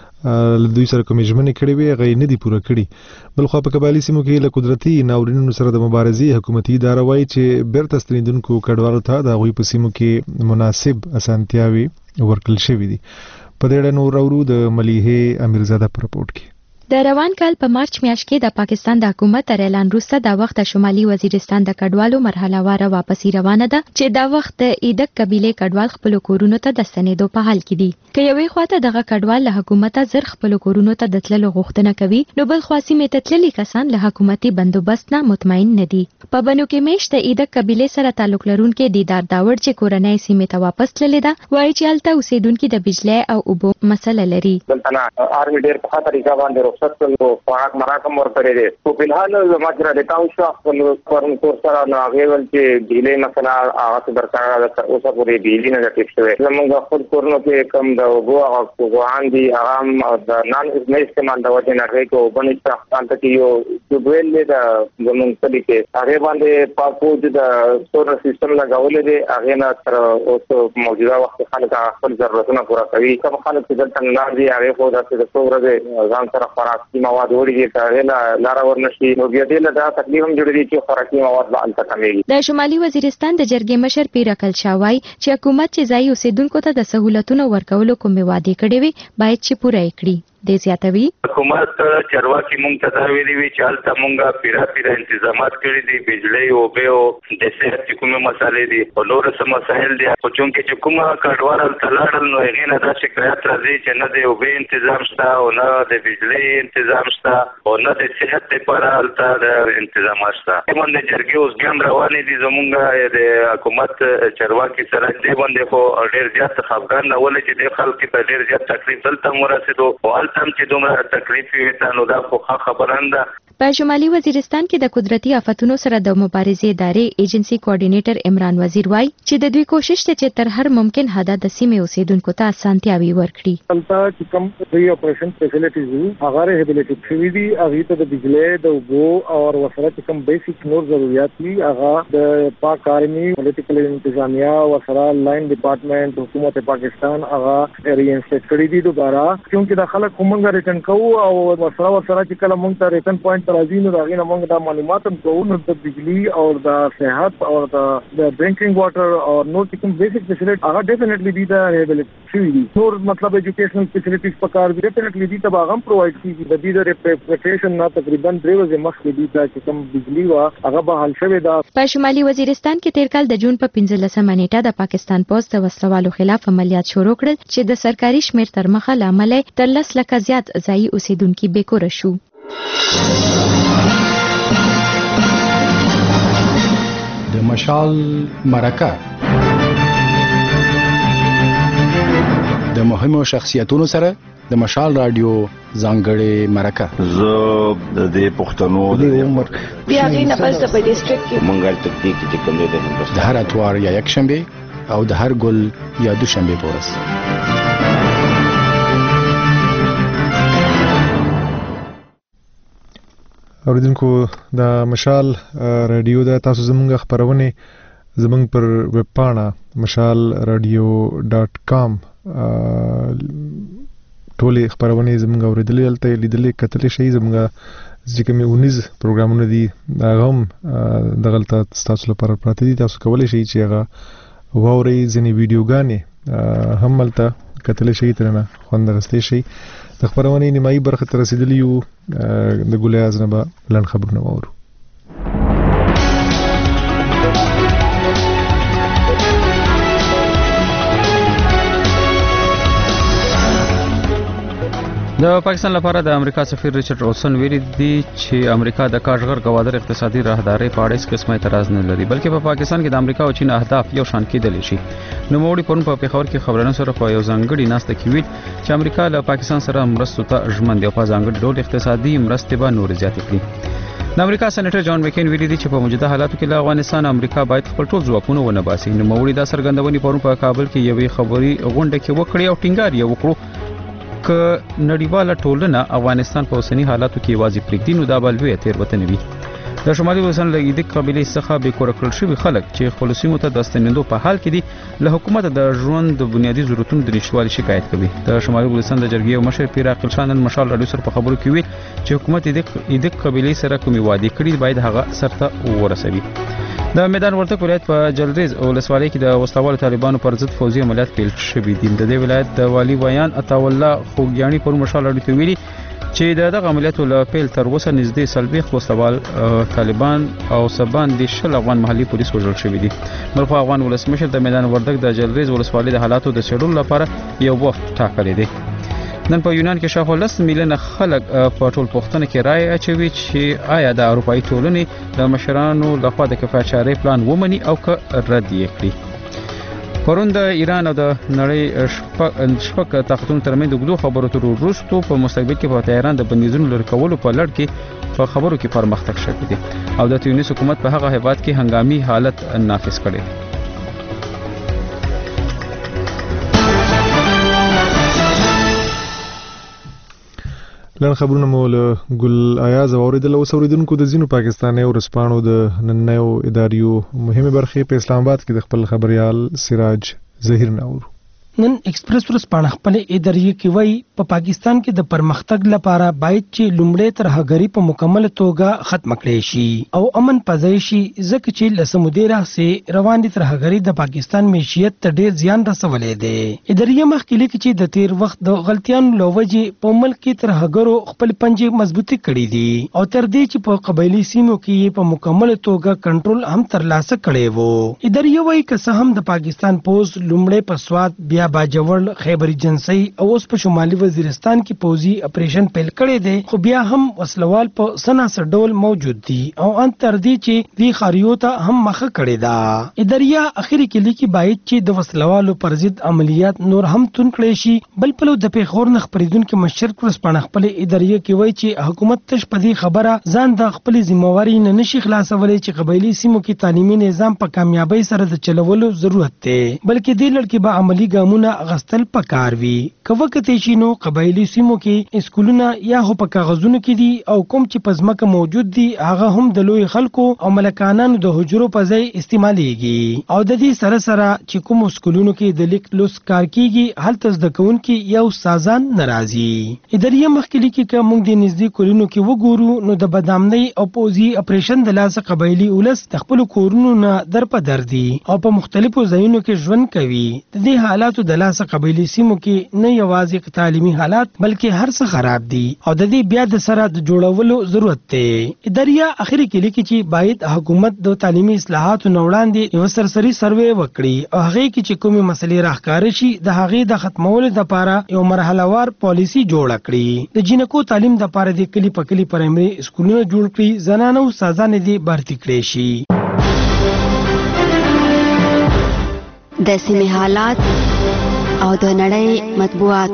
له دوی سره کومې ژمنې کړې وې هغه یې نه دي پوره کړي. بلخوا په قبایلي سیمو کې له قدرتي ناورینونو سره د مبارزې حکومتي اداره وایي چې بیرته ستنېدونکو کډوالو ته د هغوی په سیمو کې مناسب اسانتیاوې ورکړل شوي دي. په دې اړه نور اورو د ملیحې امیرزاده په رپورټ کې. د روان کال په مارچ میاشت کې د پاکستان د حکومت تر اعلان وروسته دا وخت د شمالي وزیرستان د کډوالو مرحله واره واپسی روانه ده چې دا وخت د ایدک قبیله کډوال خپل کورونو ته د ستنېدو په حال کې دي. که یوې خواته دغه کډوال له حکومت زر خپل کورونو ته د تللو غوښتنه کوي، نو بل خوا سیمې ته تللي کسان له حکومتي بندوبست نه مطمئن نه دي. په بنو کې میش د ایدک قبیله سره تعلق لرونکي دیدار داوړ چې کورنۍ سیمې ته واپس تللې ده، وایي چې هلته اوسېدونکي د بجلی او اوبو مسله لري. دلته آرمي ډېر په ښه طریقه باندې رخصت کړلو، خوراک مراکم ورکړی دی. خو فلحال زما چې راډیکاو شو خپل کورن کور سره نو هغې ویل چې بجلۍ مسله هغسې برقراره ده، تر اوسه پورې بجلي نه ده ټیپ شوې. زموږ خپل کورونو کې کوم د اوبو هغه غوان دي هغه هم د نان نه استعمال د وجې نه هغې کې اوبه نشته. هلته کې یو ټیوبویل دی د زموږ کلي کې، هغې باندې پاکوج د سولر سیسټم لګولی دی. هغې نه تر اوس موجوده وخت خلک خپل ضرورتونه پوره کوي. کوم خلک چې دلته ناست دي هغې خو داسې د څو ورځې ځان سره خوراکي مواد وړي دي، که هغې له لاره ورنشي نو بیا دې له دا تکلیف هم جوړېږي چې خوراکي مواد به هلته کمېږي. د شمالي وزیرستان د جرګې مشر پیر اکل شاه وایي چې حکومت چې ځایي اوسېدونکو ته د سهولتونو ورکولو کومې وعدې کړې وي باید چې پوره یې کړي. دې زیاتوي حکومت چارواکي مونږ ته دا ویلي وي چې هلته مونږه پیره پیره انتظامات کړي دي، بجلۍ، اوبه او د صحت چې کومې مسالې دي او نور څه مسایل دي. خو چونکې چې کومه کډوال هلته لاړل نو هغې نه دا شکایت راځي چې نه د اوبې انتظام شته او نه د بجلۍ انتظام شته او نه د صحت لپاره هلته د انتظامات شته. دې باندې جرګې اوس بیا هم روانې دي زمونږ د حکومت چارواکي سره. دې باندې خو ډېر زیات خفګان راولي چې دې خلکو ته ډېر زیات تکلیف دلته هم ورسېدو او هلته هم چې دومره تکلیف وي نو دا خو ښه خبره نه ده. په شمالي وزیرستان کې د قدرتي آفتونو سره د مبارزې ادارې ایجنسي کوارډینیټر عمران وزیر وایي چې د دوی کوشش ته چې تر هر ممکن حده د سیمې اوسېدونکو ته اسانتیاوي ورکړي. دلته چې کوم دوی اپریشن فیسیلیټیز دي هغه ریهابیلیټیټ شوي دي، هغې ته د بجلۍ، د اوبو او ورسره چې کوم بیسیک نور ضروریات دي هغه د پاک آرمي، پولیټیکل انتظامیه، ورسره لاین ډپارټمنټ، حکومت پاکستان هغه ریانسټیټ کړي دي دوباره. چونکې د خلک خو موږ ریټن کوو او ورسره ورسره چې کله موږ ته ریټن پوینټ راځي نو د هغې نه موږ دا معلومات هم کوو. نو د بجلي او د صحت او د ډرینکینګ واټر او نور چې کوم بیسک فیسیلیټي هغه ډیفینیټلی دي د ریهابیلیټیټ شوي دي. نور مطلب ایجوکیشنل فیسیلیټیز په کار دي، ډیفینیټلی دي ته به هغه هم پرووایډ کېږي. د دې د ریپریپریشن نه تقریبا درې ورځې مخکې دي ته چې کوم بجلي وه هغه به حل شوې ده. په شمالي وزیرستان کې تیر کال د جون په پنځلسمه نیټه د پاکستان پوځ د وسلوالو خلاف عملیات شروع کړل چې د سرکاري شمېر تر مخه له امله تر لس لکه زیات ځایي اوسېدونکي بېکوره شو. د مشال مرکه د مهمو شخصیتونو سره د مشال رادیو ځانګړې مرکه. زه د دې پښتنو د عمر بیا غي نه پس په ډیسټریکټ کې منګل تکتیک چې کوم دی د هندوستان د هر اتوار یا یک شنبه او د هر ګل یا دوشنبه پورس. اوریدونکو د مشال رادیو د تاسو زموږ خبرونه زموږ پر ویب پاڼه مشال رادیو ډاټ کام ټولې خبرونه زموږ اوریدلې هلته لیدلې کتلې شي. زموږ چې کومې اونیز پروګرامونه دي هغه هم دغلته تاسو لپاره پراته دي. تاسو کولی شئ چې هغه واورئ. ځینې ویډیوګانې هم هلته کتلی شئ، ترنه خوند اخیستی شئ. د خبرونې نیمایي برخه ته رسېدلي یو. د ګل اعظم نه به لنډ خبرونه واورو. د د پاکستان لپاره د امریکا سفیر ریچارډ روسن ویلي دي چې امریکا د کاژغر گوادر اقتصادي راهداري په اړه هیڅ قسمه اعتراض نه لري، بلکې په پاکستان کې د امریکا او چین اهداف یو شان کېدلی شي. نوموړي پرون په پیښور کې خبرونو سره په یو ځانګړي ناسته کې ویل چې امریکا له پاکستان سره مرستو ته ژمن دی او په ځانګړي ډول اقتصادي مرستې به نورې زیاتې کړي. د امریکا سېنیټر جان مکین ویلي دي چې په موجوده حالاتو کې له افغانستان امریکا باید خپل ټول ځواکونه ونه باسي. نوموړي دا څرګندونې پرون په کابل کې یوې خبري غونډه کې وکړې او ټینګار یې وکړو که نړیواله ټولنه افغانستان په اوسني حالاتو کې یوازې پرېږدي نو دا به لویه تېروتنه وي. د شمالي وزن له ایدک قبیلې څخه بې کوره کړل شوي خلک چې خپلو سیمو ته د ستنېدو په حال کې دي له حکومته د ژوند د بنیادي ضرورتونو د نشتوالي شکایت کوي. د شمالي وزن د جرګې یو مشر پیر عاقل شاه نن مشال راډیو سره په خبرو کې ویل چې حکومت ایدک قبیلې سره کومې وعدې کړي باید هغه سرته ورسوي. د میدان وردګ ولایت په جلریز ولسوالۍ کې د وسلوالو طالبانو پر ضد فوزي عملیات پیل شوي دي. د دې ولایت د والي بیان عطاالله خوږیاڼي پر مشال راډیو ته ویلي چې د دغه عملیاتو له پیل تر اوسه نږدې څلوېښت وسلوال طالبان او سبان د شل افغان محلي پولیس وژل شوي دي. بل خو افغان ولسمشر د میدان وردګ د جلریز ولسوالۍ د حالاتو د څېړلو لپاره یو وخت ټاکلی دی. نن په یونان کې شاوخوا لس میلیونه خلک په ټول پوښتنه کې رایه اچوي چې آیا د اروپایي ټولنې د مشرانو لخوا د کفایتچارۍ پلان ومني او که رد یې کړي. پرون د ایران او د نړۍ شپږ طاقتونو ترمنځ د اوږدو خبرو تر وروستو په مستقبل کې په تهران د بندیزونو لرې کولو په لړ کې په خبرو کې پرمختګ شوی دی او د تیونس حکومت په هغه هیواد کې هنګامي حالت نافذ کړی دی. لن خبرونه مو له ګل ایاز اوریدل او اوریدونکو د زینو پاکستاني او رسپانو د نننیو اداریو مهمه برخې په اسلام آباد کې د خپل خبريال سراج ظهیر نور. نن ایکسپریس ورسپانه خپل ادارې کې وای په پا پاکستان کې د پرمختګ لپاره باید چې لومړی ترهګری په مکمل توګه ختم کړي شي او امن پځای شي ځکه چې لسمودې راځي روان دي ترهګری د پاکستان معیشت ته ډیر زیان رسولې دي. ادارې مخکې لیکي چې د تیر وخت د غلطیانو لوجې په ملک کې ترهګرو خپل پنجې مضبوطی کړې دي او تر دې چې په قبایلی سیمو کې په مکمل توګه کنټرول هم ترلاسه کړي وو. ادارې وای که څه هم د پاکستان پوز لومړی په سواد بیا باجوړ خیبر ایجنسی او اوس په شمالي وزیرستان کې پوزي اپریشن پیل کړی دی خو بیا هم وسلوال په سناسر ډول موجود دي او ان تر دې چې دی خاریو ته هم مخه کړی دا. ادارې اخري کې لیکي باید چې د وسلوالو پر ضد عملیات نور هم تون کړی شي. بل په د پیښور نه خبرېدونکو مشر کورسپانه خپل ادارې کې وایي چې حکومت تش په دې خبره ځان د خپل ذمہواری نه نشي خلاصولای چې قبایلی سیمو کې تعلیمي نظام په کامیابی سره د چلولو ضرورت دی بلکې دې لړ کې به عملی ګامونه غستل پکار وي. کوکته شینو قبایلی سیمو کې اسکولونه یا هو په کاغذونو کې دي او کوم چې پزماکه موجود دي هغه هم د لوی خلکو او ملکانانو د حجرو په ځای استعماليږي او د دې سره سره چې کوم اسکولونو کې د لیک لوس کار کیږي هلته زده کوونکي یا استادان ناراضي. ادارې مخکې لیکي چې موږ د نږدې کورونو کې وګورو نو د بدامنۍ او پوزي اپریشن د لاسه قبایلی ولس د خپل کورونو نه در په در دي او په مختلفو ځایونو کې ژوند کوي. د دې حالاتو د لاسه قبایلی سیمو کې نه یوازې تعلیمي حالات بلکې هر څه خراب دي او د دې بیا د سره د جوړولو ضرورت دی. ادارې اخري کې لیکي چې باید حکومت د تعلیمي اصلاحاتو نه وړاندې یو سرسري سروې وکړي او هغه کې چې کومې مسلې راښکاره شي د هغې د ختمولو لپاره یو مرحله وار پالیسي جوړ کړي. د جنکو تعلیم لپاره د کلی په کلی پرایمري اسکولونه جوړ کړي زنانه او استادان دې بھرتي کړي شي. د سیمې حالات او د نړۍ مطبوعات.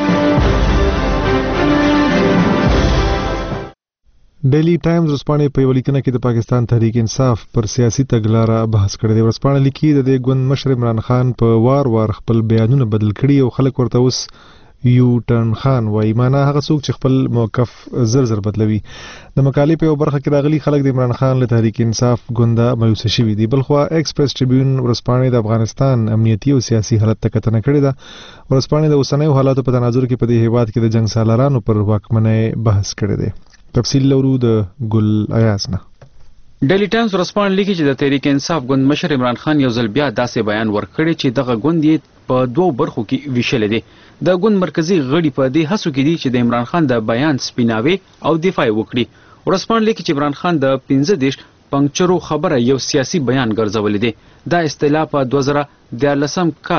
ډیلی ټایمز ورسپانې په یو لیکنه کې د پاکستان تحریک انصاف پر سیاسي تګلاره بحث کړی دی. ورسپانې لیکي د دې ګوند مشر عمران خان په وار وار خپل بیانونه بدل کړي او خلک ورته اوس یو ټرن خان وایي، معنا هغه څوک چې خپل موقف زر زر بدلوي. د مقالې په یو برخه کې راغلي خلک د عمران خان له تحریک انصاف ګونده مایوسه شوي دي. بلخوا ایکسپریس ټریبیون ورسپانې د افغانستان امنیتي او سیاسي حالت ته کتنه کړې ده. ورسپانې د اوسنیو حالاتو په تناظر کې په دې هیواد کې د جنګ سالارانو پر واکمنۍ بحث کړی دی. تفصیل لرو د ګل ایاز نه. ډیلی ټایمز ورسپانې لیکي چې د تحریک انصاف ګوند مشر عمران خان یو ځل بیا داسې بیان ورکړی چې دغه ګوند یې په دوو برخو کې ویشل دي. د ګوند مرکزی غړي په دې هڅو کې دي چې د عمران خان د بیان سپیناوي او دفاع وکړي. ورسپانې لیکي چې عمران خان د پنځه دیش پنکچرو خبره یو سیاسي بیان ګرځولې دي. دا اصطلاح په دوه زره دیارلسم کال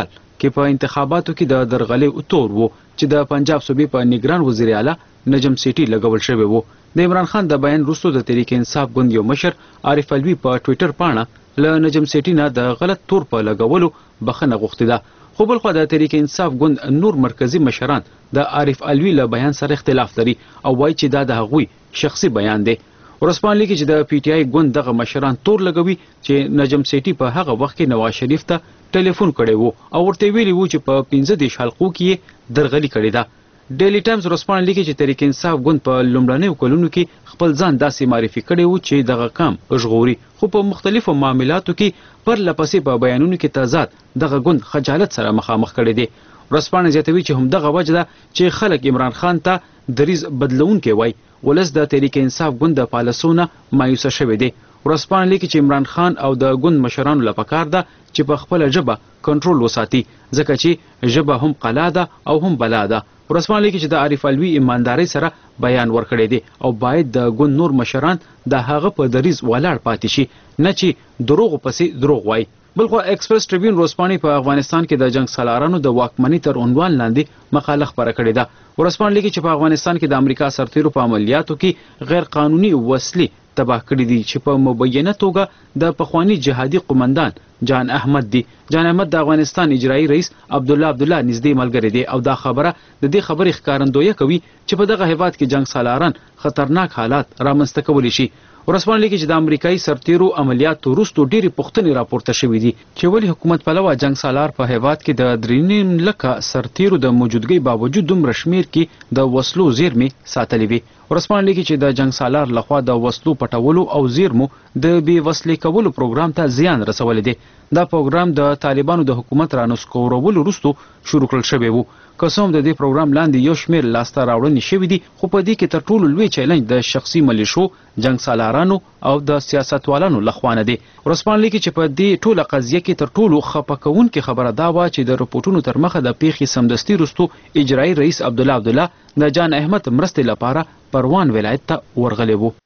کې په انتخاباتو کې د درغلې تور وو چې د پنجاب صوبې په نگران وزیر اعلی نجم سیټي لګول شوی وو. د عمران خان د بیان وروسته د تحریک انصاف ګوند یو مشر عارف الوی په ټوئیټر پاڼه له نجم سیټي نه د غلط تور په لګولو بخښنه غوښتې ده. خو بل خوا د تحریک انصاف ګوند نور مرکزی مشران د عارف الوی له بیان سره اختلاف لري او وایي چې دا د هغوی شخصي بیان دی. ورسپان لیکي چې د پی ټی آی ګوند دغه مشران تور لګوي چې نجم سیټي په هغه وخت کې نواز شریف ته ټلیفون کړی وو او ورته ویلي وو چې په پنځه دېرش حلقو کې درغلي کړې ده. ډیلی ټایمز ورسپان لیکي چې تحریک انصاف ګوند په لومړنیو کلونو کې خپل ځان داسې معرفي کړی وو چې دغه کام ژغوري، خو په مختلفو معاملاتو کې پر لپسې په بیانونو کې تضاد دغه ګوند خجالت سره مخامخ کړی دی. ورسپان زیاتوي چې همدغه وجه ده چې خلک عمران خان ته دریز بدلونکی وای. ولس د تحریک انصاف ګوند د پالیسونه مایوسه شوی دی. ورسپان لیکي چې عمران خان او د ګوند مشرانو لپاره پکار ده چې په خپل ژبه کنټرول وساتي، ځکه چې ژبه هم قلا ده او هم بلا ده. ورسپان لیکي چې د عارف الوی ایمانداري سره بیان ورکړی دی او باید د ګوند نور مشران د هغه په دریز ولاړ پاتې شي، نه چې دروغ پسې دروغ وای. بلخو ایکسپریس ټریبیون ورسپانې په افغانستان کې د جنگ سالارانو د واکمنۍ تر عنوان لاندې مقاله خپره کړې ده. ورسپان لیکي چې په افغانستان کې د امریکا سرتیرو په عملیاتو کې غیر قانوني وسلې تباه کړي دي چې په مبینه توګه د پخوانی جهادي قومندان جان احمد دی. جان احمد د افغانستان اجرایی رئیس عبدالله عبدالله نږدې ملګری دی او دا خبره د دې خبرې ښکارندویه کوي چې په دغه هیواد کې جنگ سالاران خطرناک حالات رامنځته کولی شي. ورسپان لیکي چې د امریکایي سرتیرو عملیاتو وروسته ډېرې پوښتنې راپورته شوې دي چې ولې حکومت پلوه جنگ سالار په هیواد کې د درې نیم لکه سرتیرو د موجودګۍ باوجود دومره شمیر کې د وسلو زیرمې ساتلې وي. ورسپان لیکي چې د جنگ سالار لخوا د وسلو پټولو او زیرمو د بې وسلې کولو پروګرام ته زیان رسولی دی. دا پروګرام د طالبانو د حکومت رانسکورولو وروسته شروع کړل شوی وو. که څه هم د دې پروګرام لاندې یو شمېر لاسته راوړنې شوي دي، خو په دې کې تر ټولو لوی چیلنج د شخصي ملیشو، جنگ سالارانو او د سیاستوالانو لخوا نه دی. ورسپان لیکي چې په دې ټوله قضیه کې تر ټولو خفه کوونکې خبره دا وه چې د رپورټونو تر مخه د پیښې سمدستي وروسته اجرایي رئیس عبدالله عبدالله د جان احمد مرستې لپاره پروان ولایت ته ورغلی وو.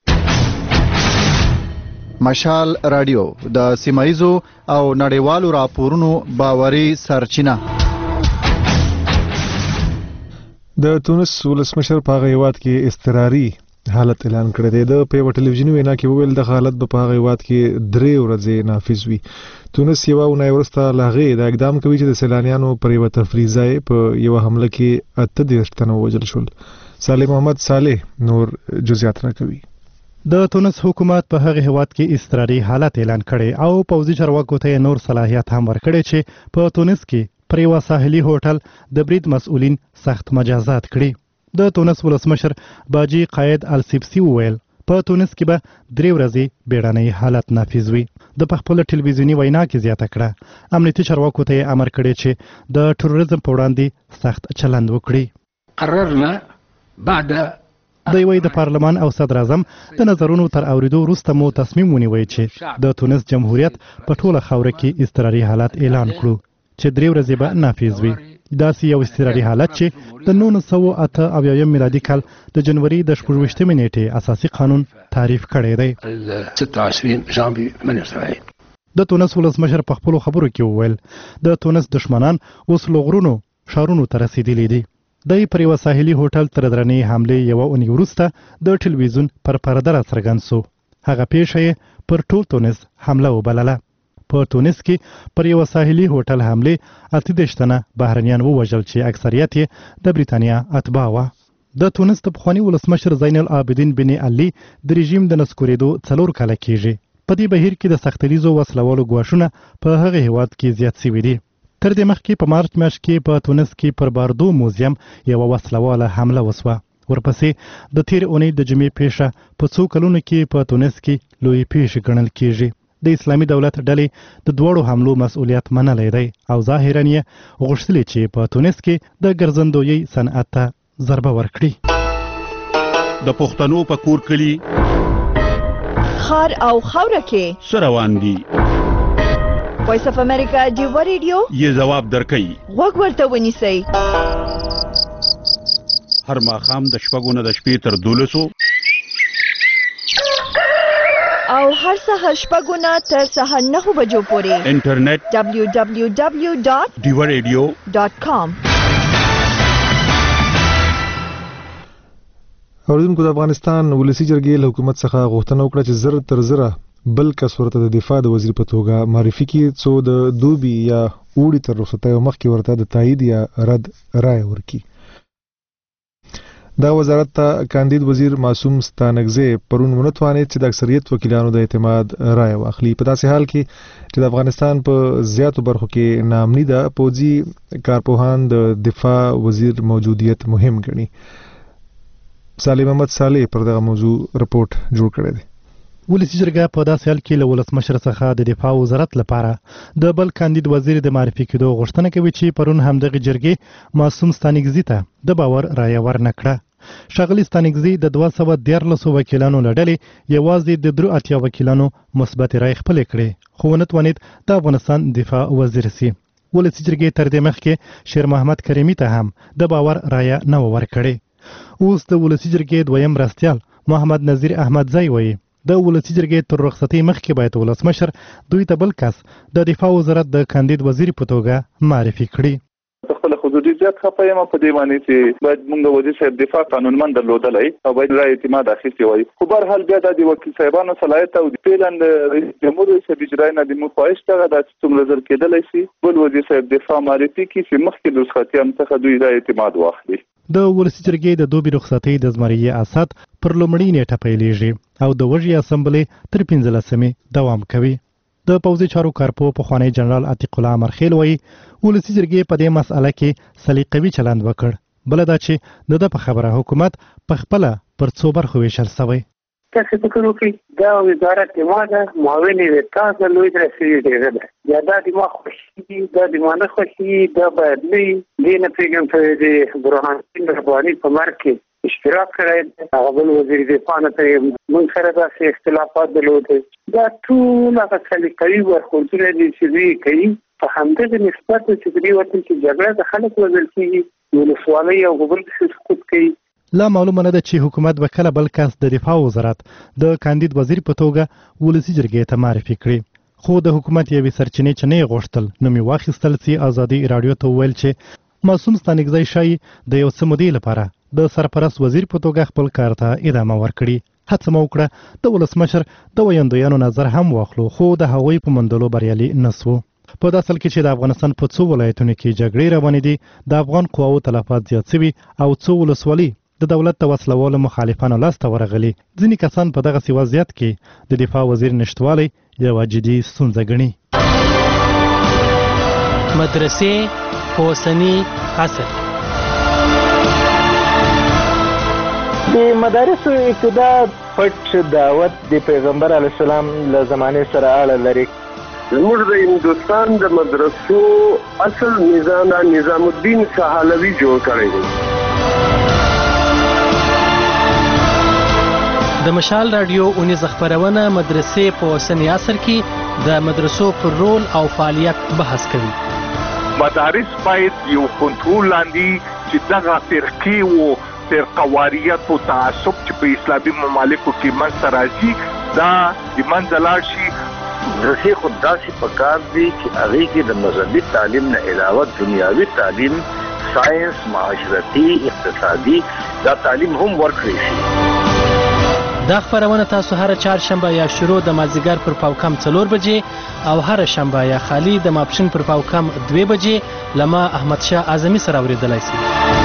مشال رادیو د سیمایزو او نړیوالو راپورونو باوري سرچینه. د تونس ولسمشر په هغه هیواد کې اضطراري حالت اعلان کړی دی. د په یوه ټلویزیوني وینا کې وویل دغه حالت به په هغه هیواد کې درې ورځې نافذ وي. تونس یوه اونۍ وروسته له هغې دا اقدام کوي چې د سیلانیانو پر یوه تفریح ځای په یوه حمله کې اته دېرش تنه ووژل شول. صالح محمد صالح نور جزئیات راکوي. د تونس حکومت په هغه هیواد کې اضطراري حالت اعلان کړی او پوځي چارواکو ته نور صلاحیت هم ورکړی چې په تونس کې پر یوه ساحلي هوټل د برید مسؤلین سخت مجازات کړي. د تونس ولسمشر باجی قاید السیبسی وویل په تونس کې به درې ورځې بیړنی حالت نافذ وي. د په خپله ټلویزیوني وینا کې زیاته کړه امنیتي چارواکو ته یې امر کړی چې د تروریزم په وړاندې سخت چلند وکړي. قررنا بعد د یوې د پارلمان او صدر اعظم د نظرونو تر اوریدو وروسته مو تصمیم ونیوی چې د تونس جمهوریت په ټوله خاوره کې اضطراري حالت اعلان کړو چې درې ورځې به نافذ وي. داسې یو اضطراري حالت چې د نولس سوه اته اویایم میلادي کال د جنوري د شپږ ویشتمې نیټې اساسي قانون تعریف کړی دی. د تونس ولسمشر په خپلو خبرو کې وویل د تونس دشمنان اوس له غرونو ښارونو ته رسېدلي دي. دی پر یوه ساحلي هوټل تر درنې حملې یوه اونۍ وروسته د ټلویزیون پر پرده راڅرګند سو. هغه پیښه یې پر ټول تونس حمله وبلله. په تونس کې پر یوه ساحلي هوټل حملې اته دېرش تنه بهرنیان ووژل چې اکثریت یې د بریتانیا اتباع وه. د تونس د پخواني ولسمشر زین العابدین بن علي د رژیم د نسکورېدو څلور کاله کېږي. په دې بهیر کې د سختلیزو وسلوالو ګواښونه په هغه هیواد کې زیات سوي دي. تر دې مخکې په مارچ میاشت کې په تونس کې پر باردو موزیم یوه وسلواله حمله وسوه. ورپسې د تېرې اونۍ د جمعې پیښه په څو کلونو کې په تونس کې لویې پیښې ګڼل کېږي. د اسلامي دولت ډلې د دواړو حملو مسؤلیت منلی دی او ظاهرا یې غوښتلي چې په تونس کې د ګرځندویي صنعت ته ضربه ورکړي. د پښتنو په کور کلي خار او خاوره کې څه روان دي؟ وایس اف امریکا ډیو ریډیو یې ځواب درکوي. غوږ ورته ونیسئ. هر ماښام د شپږو نه د شپې تر دولسو او هر سهار شپږو نه تر سهار نهو بجو پورې انټرنیټ دبلیو دبلیو دبلیو ډاٹ ډیوا ریډیو ډاٹ کام. اوریدونکو د افغانستان ولسی جرګې له حکومت څخه غوښتنه وکړه چې زر تر زره بل کس ورته د دفاع د وزیر په توګه معرفي کړي څو د دوبي یا اوړي تر رخصتیو مخکې ورته د تایید یا رد رایه ورکړي. دا وزارت ته کاندید وزیر معصوم ستانکزی پرون ونتوانید چې د اکثریت وکیلانو د اعتماد رایه واخلي په داسې حال کې چې د افغانستان په زیاتو برخو کې ناامني ده. پوځي کارپوهان د دفاع وزیر موجودیت مهم ګڼي. صالح محمد صالح پر دغه موضوع رپورټ جوړ کړی دی. ولسی جرګه په داسې حال کې له ولسمشر څخه د دفاع وزارت لپاره د بل کاندید وزیر د معرفي کېدو غوښتنه کوي چې پرون همدغه جرګې معصوم ستانکزی ته د باور رایه ورنکړه. ښاغلي ستانکزی د دوه سوه دیارلسو وکیلانو له ډلې یوازې د درې اتیا وکیلانو مثبت رایې خپلې کړې خو ونتوانید د افغانستان دفاع وزیر سي. ولسی جرګې تر دې مخکې شیر محمد کریمي ته هم د باور رایه نه ورکړې. اوس د ولسی جرګې دویم مرستیال محمد نظیر احمدزی وایي د ولسی جرګې تر رخصتۍ مخکې باید ولسمشر دوی ته بل کس د دفاع وزارت د کاندید وزیر په توګه معرفي کړي. خپل خصوصي ځات خپه یم په دې باندې چې باید موږ وزیر صاحب دفاع قانونمند درلودلای او باید رای اعتماد اخیستی وای. خو بهر حال بیا د وکیل صاحبانو صلاحیت او د پیلند رئیس جمهور صاحب اجرای نه د مخواهش ته د څومره نظر کېدلای شي بل وزیر صاحب دفاع معرفي کی چې مخکې د رخصتۍ هم څخه دوی رای اعتماد واخلي. د ولسی جرګې د دوبي رخصتۍ د زمریې اسات پر لومړۍ نیټه پیلېږي او د وږي اسمبلې تر پنځلسمې دوام کوي. د پوځي چارو کارپو پخوانی جنرال عتیق الله مرخیل وایي ولسی جرګې په دې مسأله کې سلیقوي چلند وکړ. بل دا چې د ده په خبره حکومت په خپله پر څو برخو ویشل سوی. تاسو فکر وکړئ دا وزارت د ما ده معاون وزارت د لوی رسمي ډیره ده یا دا د ما خوشي دا د ما نه خوشي دا باید نه دی نه پیګم په دې برهان رباني په مرګ کې اشتراک کړی هغه بل وزیر دفاع نه ته موږ سره داسې اختلافات درلودل. دا ټول هغه سلیقوي ورخوردونه دي چې دوی کوي په همدغه نسبت چې دوی ورته چې جګړه د خلک وژل کېږي ولسوالۍ او بل سقوط کوي. لا معلومه نه ده چې حکومت به کله بل کس د دفاع وزارت د کاندید وزیر په توګه ولسی جرګې ته معرفي کړي. خو د حکومت یوې سرچینې چې نه یې غوښتل نوم یې واخیستل چې ازادي راډیو ته وویل چې معصوم ستانکزی ښایي د یو څه مودې لپاره د سرپرست وزیر په توګه خپل کار ته ادامه ورکړي. هڅه مو وکړه د ولسمشر د ویاندویانو نظر هم واخلو خو د هغوی په موندلو بریالي نه سوو. په داسې حال کې چې د افغانستان په څو ولایتونو کې جګړې روانې دي د افغان قواو تلفات زیات شوي او څو ولسوالۍ د دولت د وسلوالو مخالفانو لاسته ورغلي. ځینې کسان په دغسې وضعیت کې د دفاع وزیر نشتوالی یوه جدي ستونزه ګڼي. مدرسې په اوسني عصر د مدارسو ابتدا پټ دعوت د پیغمبر علیه السلام له زمانې سره اړه لري. زموږ د هندوستان د مدرسو اصل نظام نظام الدین سهالوي جوړ کړی دی. د مشال رادیو اونیز خبرونه مدرسې په اوسني عصر کې د مدرسو پر رول او فعالیت بحث کوي. مدارس باید یو کنټرول لاندې چې دغه فرقې و فرقواریت او تعصب چې په اسلامي ممالکو کې منځته راځي دا د منځه لاړ شي. مدرسې خو داسې پکار دي چې هغې کې د مذهبي تعلیم نه علاوه دنیاوي تعلیم ساینس معاشرتي اقتصادي دا تعلیم هم ورکړی شي. دا خبرونه تاسو هر چهارشنبه یا شروع د مازدیګر پر پاوکم څلور بجې او هر شنبه یا خالی د ماپښین پر پاوکم دوه بجې لما احمد شاه اعظمي سره اوریدلای شئ.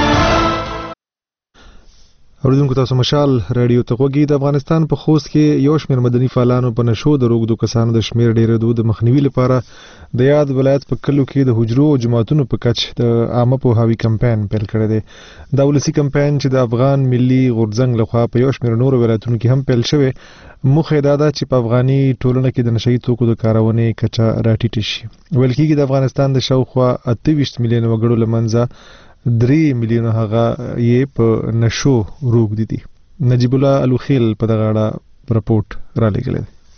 اوریدونکو تاسو مشال رادیو ته غوږی. د افغانستان په خوست کې یو شمېر مدني فعالانو په نشو د روږدو کسانو د شمېر ډېرېدو د مخنیوي لپاره د یاد ولایت په کلو کې د حجرو او جماعتونو په کچ د عامه پوهاوي کمپاین پیل کړی دی. دا ولسي کمپاین چې د افغان ملي غورځنګ لخوا په یو شمېر نورو ولایتونو کې هم پیل شوی موخه دا ده چې په افغاني ټولنه کې د نشهیي توکو د کارونې کچه راټیټه شي. ویل کېږي د افغانستان د شاوخوا اته ویشت میلیونه وګړو له منځه درې میلیونه هغه یې په نشو روږدي دي. نجیب الله الوخیل په دغه اړه رپورټ را لېږلی دی.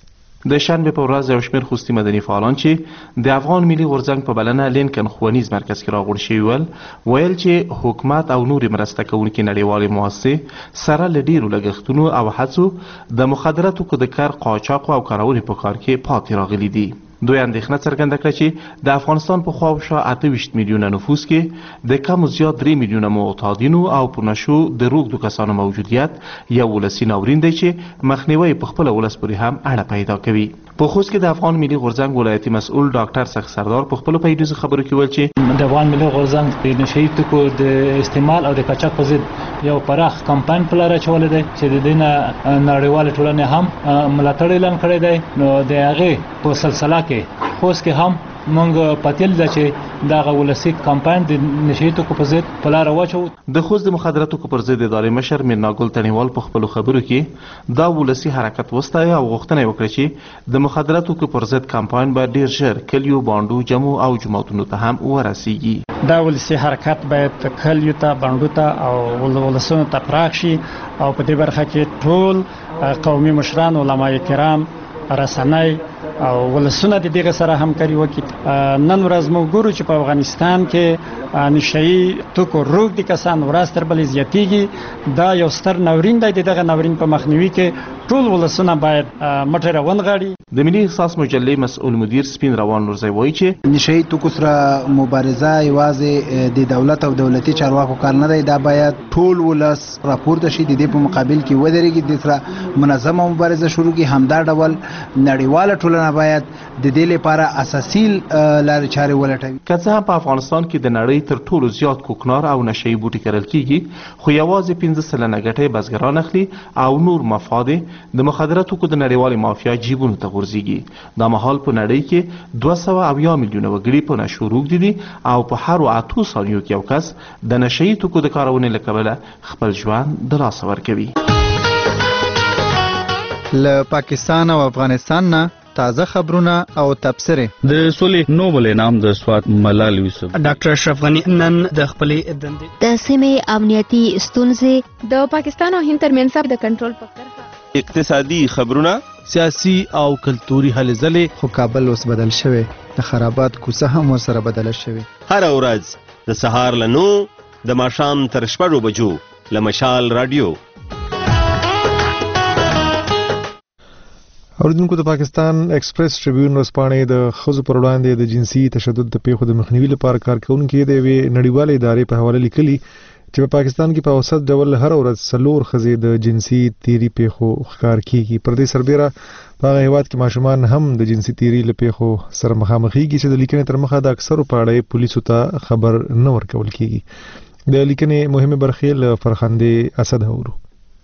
د شنبه په ورځ یو شمېر خصوصي مدني فعالان چې د افغان ملي غورځنګ په بلنه لینکن ښوونیز مرکز کې راغونډ شوي ول ویل چې حکومت او نورې مرسته کوونکې نړیوالې مؤسسې سره له ډېرو لګښتونو او هڅو د مخدراتو د کار قاچاق او کارونې په کار کې پاتې راغلي دي. دوی اندېښنه څرګنده کړه چې د افغانستان په خواوشا اته ویشت میلیونه نفوس کې د کم زیات درې میلیونه معتادینو او په نشو د روږدو کسانو موجودیت یو ولسي ناورین دی چې مخنیوی په خپله ولس پورې هم اړه پیدا کوي. په خوست کې د افغان ملي غورځنګ ولایتي مسؤل ډاکټر سخ سردار په خپلو پیډیزو خبرو کې ویل چې د افغان ملي غورځنګ د نشهیي توکو د استعمال او د قاچاق په ضد یو پراخ کمپاین په لاره اچولی دی چې د دې نه نړیوالې ټولنې هم ملاتړ اعلان کړی دی. نو د هغې په سلسله کې خوست کې هم مونږ پتیل ده چې دغه ولسي کمپاین د نشهیي توکو په ضد په لاره واچو. د خوست د مخدراتو پر ضد ادارې مشر میرناګل تڼیوال په خپلو خبرو کې دا ولسي حرکت وستایه او غوښتنه یې وکړه چې د مخدراتو پر ضد کمپاین به ډیر ژر کلیو بانډو جمعو او جماعتونو ته هم ورسیږي. دا ولسي حرکت باید کلیو ته بانډو ته او ولسونو ته پراخ شي او په دې برخه کې ټول قومي مشران علما کرام رسنۍ او ولسونه د دغه سره همکاري وکړي. نن ورځ موږ ګورو چې په افغانستان کې نشهیي توکو روږدي کسان ورځ تر بلې زیاتیږي. دا یو ستر ناورین دی. دغه ناورین په مخنیوي کې ټول ولسونه باید مټې راونغاړي. د ملي احساس مجلې مسؤل مدیر سپین روان نورزی وایي چې نشهیي توکو سره مبارزه یوازې د دولت او دولتي چارواکو کار نه دی. دا باید ټول ولس راپورته شي، د دې په مقابل کې ودرېږي، د سره منظمه مبارزه شروع کړي. همدا ډول نړیواله ټولنه باید د دې لپاره اساسي لارې چارې ولټوي. که څه هم په افغانستان کې د نړۍ تر ټولو زیات کوکنار او نشهیي بوټي کرل کیږي، خو یوازې پنځه سلنه ګټې بزګران اخلي او نور مفاد د مخدراتو د نړیوالې مافیا جیبونو ته غورځېږي. دا مهال په نړۍ کې دوه سوه اویا میلیونه وګړي په نشو روږدي دي او په هرو اتو ثانیو کې یو کس د نشهیي توکو د کارونې له کبله خپل ژوند د لاسه ورکوي. له پاکستان او افغانستان نه تازه خبرونه او تبصرې. د سولې نوبل انعام د سوات ملال یوسف. ډاکټر اشرف غنی نن د خپلې دندې د سیمې امنیتي ستونزې، د پاکستان او هند ترمنځ د کنټرول په طرفه اقتصادي خبرونه، سیاسي او کلتوري هلې ځلې. خو کابل اوس بدل شوی، د خرابات کوڅه هم ورسره بدله شوې. هره ورځ د سهار له نو د ماښام تر شپږو بجو له مشال رادیو. اوریدونکو، د پاکستان ایکسپریس ټریبیون ورځپاڼې د ښځو پر وړاندې د جنسي تشدد د پیښو د مخنیوي لپاره کارکوونکي د یوې نړیوالې ادارې په حواله لیکلي چې په پاکستان کې په اوسط ډول هر ورځ څلور ښځې د جنسي تیري پیښو ښکار کیږي. پر دې سربیره په هغه هیواد کې ماشومان هم د جنسي تیري له پیښو سره مخامخېږي چې د لیکنې تر مخه د اکثرو په اړه پولیسو ته خبر نه ورکول کیږي. د لیکنې مهمه برخې له فرخندې اسد اورو.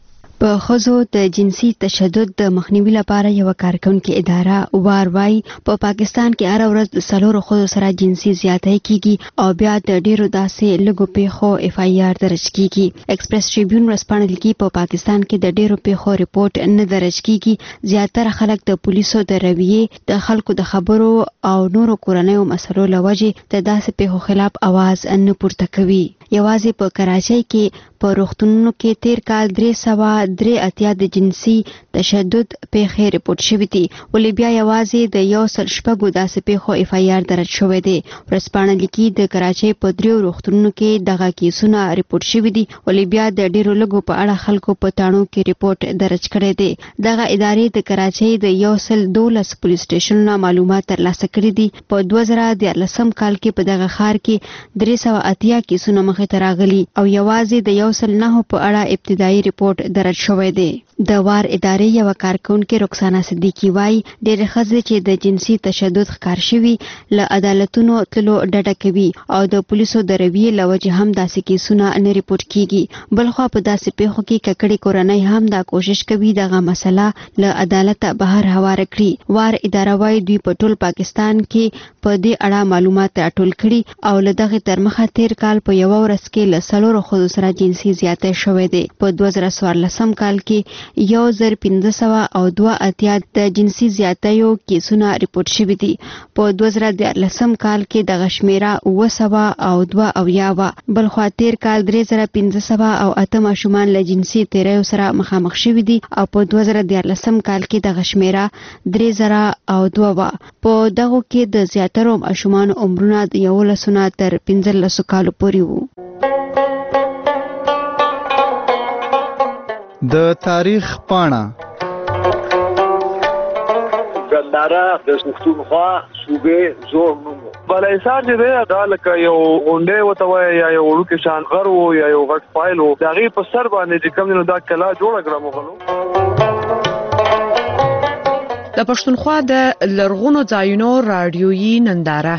په ښځو د جنسي تشدد د مخنیوي لپاره یو کارکونکې اداره وار وايي په پاکستان کې هر ورځ د څلورو ښځو سره جنسي زیاتی کیږي او بیا د ډیرو داسې لږو پیښو اف آی آر درج کیږي. ایکسپریس ټریبیون ورځپاڼه لیکي په پاکستان کې د ډیرو پیښو ریپورت نه درج کیږي. زیاتره خلک د پولیسو د رویې، د خلکو د خبرو او نورو کورنیو مسلو له وجې د داسې پیښو خلاف اواز نه پورته کوي. یوازې په کراچۍ کې په روغتونونو کې تیر کال درې سوه درې اتیا د جنسي تشدد پیښې ریپورت شوې دي، ولې بیا یوازې د یو سل شپږو داسې پیښو اف آی آر درج شوی دی. ورځپاڼه لیکي د کراچۍ په دریو روغتونونو کې دغه کیسونه ریپورت شوي دي، ولې بیا د ډیرو لږو په اړه خلکو په تاڼو کې ریپورت درج کړی دی. دغه ادارې د کراچۍ د یو سل دولس پولیس سټیشنونو معلومات ترلاسه کړي دي. په دوه زره دیارلسم کال کې په دغه ښار کې درې سوه اتیا کیسونه مخې ته راغلي او یوازې د یو سل نهو په اړه ابتدایي ریپورت درج شوی دی. د وار ادارې یو کارکونکې رخسانه صدیقي وایي ډېرې ښځې چې د جنسي تشدد ښکار شوي له عدالتونو تللو ډډه کوي او د پولیسو د رویې له وجې هم داسې کیسونه نه ریپورټ کیږي. بلخوا په داسې پیښو کې ککړې کورنۍ هم دا کوشش کوي دغه مسله له عدالته بهر هواره کړي. وار اداره وایي دوی په ټول پاکستان کې په دې اړه معلومات راټول کړي او له دغې تر مخه تیر کال په یوه ورځ کې له څلورو ښځو سره جنسي زیاتی شوی دی. په دوه زره څوارلسم کال کې یو زر پنځه سوه او دوه اتیا د جنسي زیاتیو کیسونه ریپورت شوي دي. په دوه زره دیارلسم کال کې دغه شمیره اوه سوه او دوه اویا وه. بلخوا تیر کال درې زره پنځه سوه او اته ماشومان له جنسي تیریو سره مخامخ شوي دي او په دوه زره دیارلسم کال کې دغه شمیره درې زره او دوه وه. په دغو کې د زیاترو ماشومانو عمرونه د یولسو نه تر پنځلسو کالو پورې وو. د تاریخ پاڼه ګنداره د پښتونخوا صوبې زوړ نوم و. بالاحصار چې دی دا لکه یو غونډۍ ورته وایي یا یو وړوکی شان غر و یا یو غټ فایل و. د هغې په سر باندې چې کوم دی نو دا کلا جوړه کړه مغلو. د پښتونخوا د لرغونو ځایونو راډیویي ننداره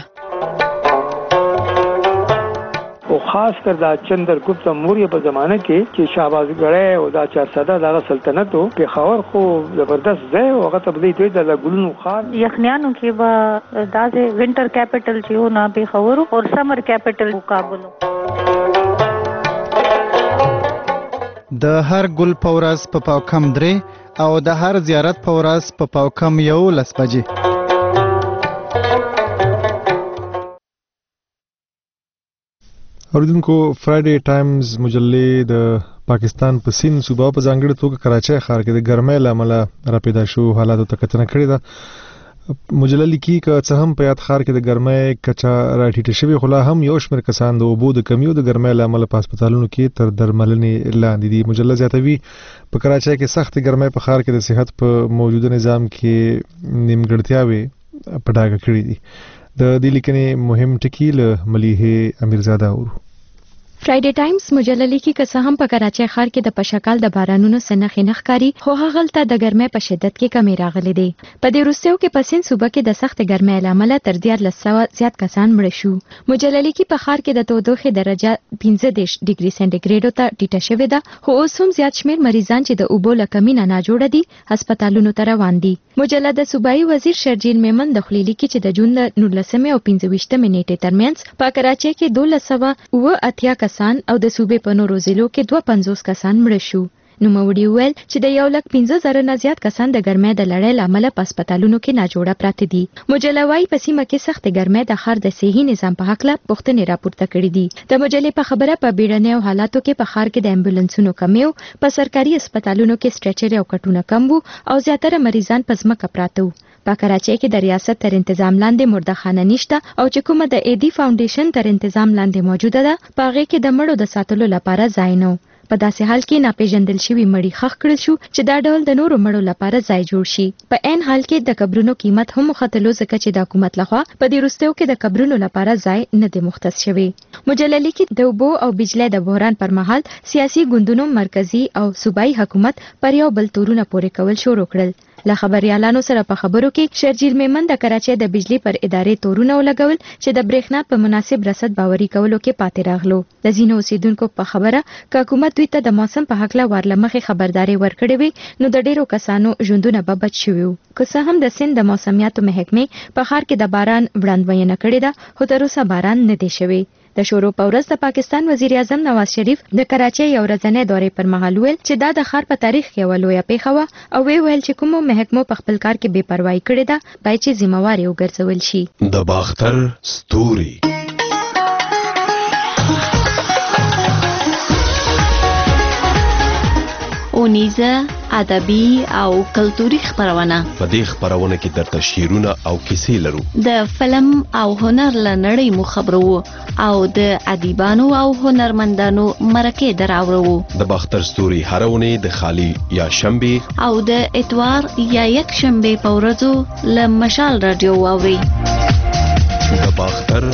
او خاص کر دا چندرګپت موریه په زمانه کې چې شهبازګړی او دا چارسده دغه سلطنت او پېښور خو زبردست ځای او هغه ته بدلی دوی د ګلونو ښار یخنیانو کې به داسې وینټر کیپټل چې و نه پېښور او سمر کیپټل کابل. د هر ګل په ورځ په پاوکم درې او د هر زیارت په ورځ په پاوکم یولس بجې. اوریدونکو فرایډے ټایمز مجلې د پاکستان په سین صوبه په ځانګړي توګه کراچۍ ښار کې د ګرمۍ له امله راپیدا شو حالاتو ته کتنه کړې ده. مجله لیکي که څه هم په یاد ښار کې د ګرمۍ کچه راټیټه شوې خو لا هم یو شمېر کسان د اوبو د کمیو د ګرمۍ له امله په هسپتالونو کې تر درملنې لاندې دي. مجله زیاتوي په کراچۍ کې سخت ګرمۍ په ښار کې د صحت په موجوده نظام کې نیمګړتیاوې په ډاګه کړې دي. د دې لیکنې مهم ټکي له ملیحې امیرزاده اورو. فرایډے ټایمز مجله لیکي که څه هم په کراچۍ ښار کې د پشکال د بارانونو څه نښې نه ښکاري خو هغلته د ګرمۍ په شدت کې کمی راغلی دی. په دې وروستیو کې په سین صوبه کې د سختې ګرمۍ له امله تر دیارلس سوه زیات کسان مړه شو. مجله لیکي په ښار کې د تودوخې درجه پنځه دېرش ډیګري سنټیګریډو ته ټیټه شوې ده خو اوس هم زیات شمېر مریضان چې د اوبو له کمي نه ناجوړه دي هسپتالونو ته روان دي. مجله د صوبایي وزیر شرجیل میمن د خولې لیکي چې د جون د نولسمې او پنځه ویشتمې نیټې ترمنځ په کراچۍ کې دولس سوه اوه اتیا کسان او د صوبې په نورو ضلعو کې دوه پنځوس کسان مړه شو. نوموړي وویل چې د یو لک پنځه زره نه زیات کسان د ګرمۍ د لړۍ له امله په هسپتالونو کې ناجوړه پراته دي. مجله وايي په سیمه کې سختې ګرمۍ د ښار د صحي نظام په هکله پوښتنې راپورته کړي دي. د مجلې په خبره په بیړنیو حالاتو کې په ښار کې د امبولانسونو کمی و، په سرکاري هسپتالونو کې سټریچر او کټونه کم وو او زیاتره مریضان په ځمکه پراته وو. په کراچۍ کې د ریاست تر انتظام لاندې مردخانه نشته او چې کومه د ایدي فاونډیشن تر انتظام لاندې موجوده ده په هغې کې د مړو د ساتلو لپاره ځای نه و. په داسې حال کې ناپېژندل شوي مړي ښخ کړل شو چې دا ډول د نورو مړو لپاره ځای جوړ شي. په عین حال کې د قبرونو قیمت هم وختلو ځکه چې د حکومت لخوا په دې وروستیو کې د قبرونو لپاره ځای نه دی مختص شوی. مجله لیکي د اوبو او بجلی د بحران پر مهال سیاسي ګوندونو مرکزی او صوبایي حکومت پر یو بل تورونه پورې کول شروع کړل. له خبريالانو سره په خبرو کې شرجیل میمن د کراچۍ د بجلی پر ادارې تورونه ولګول چې د برېښنا په مناسب رسد باوري کولو کې پاتې راغلو. د ځینو اوسیدونکو په خبره که حکومت دوی ته د موسم په هکله ورله مخې خبرداري ورکړې وي نو د ډیرو کسانو ژوندونه به بچ شوي وو. که څه هم د سند د موسمیاتو محکمې په ښار کې د باران وړاندوینه کړې ده خو تر اوسه باران نه دی شوی. د شروع په ورځ د پاکستان وزیر اعظم نواز شریف د کراچۍ یو ورځنۍ دورې پر مهال ویل چې دا د ښار په تاریخ کې یوه لویه پیښه وه او وی ویل چې کومو محکمو په خپل کار کې بې پروایي کړې ده باید چې ذمهوار یې وګرځول شي. د باختر ستوري اونیزه ادبي او کلتوري خبرونه. په دې خبرونه کې درته شعرونه او کیسې لرو. د فلم او هنر له نړۍ مو خبرو او د ادیبانو او هنرمندانو مرکې دراوړو. د باختر ستوري هر اونۍ د خالی یا شنبه او د اتوار یا یک شنبه په ورځو له مشال رادیو واوري. د باختر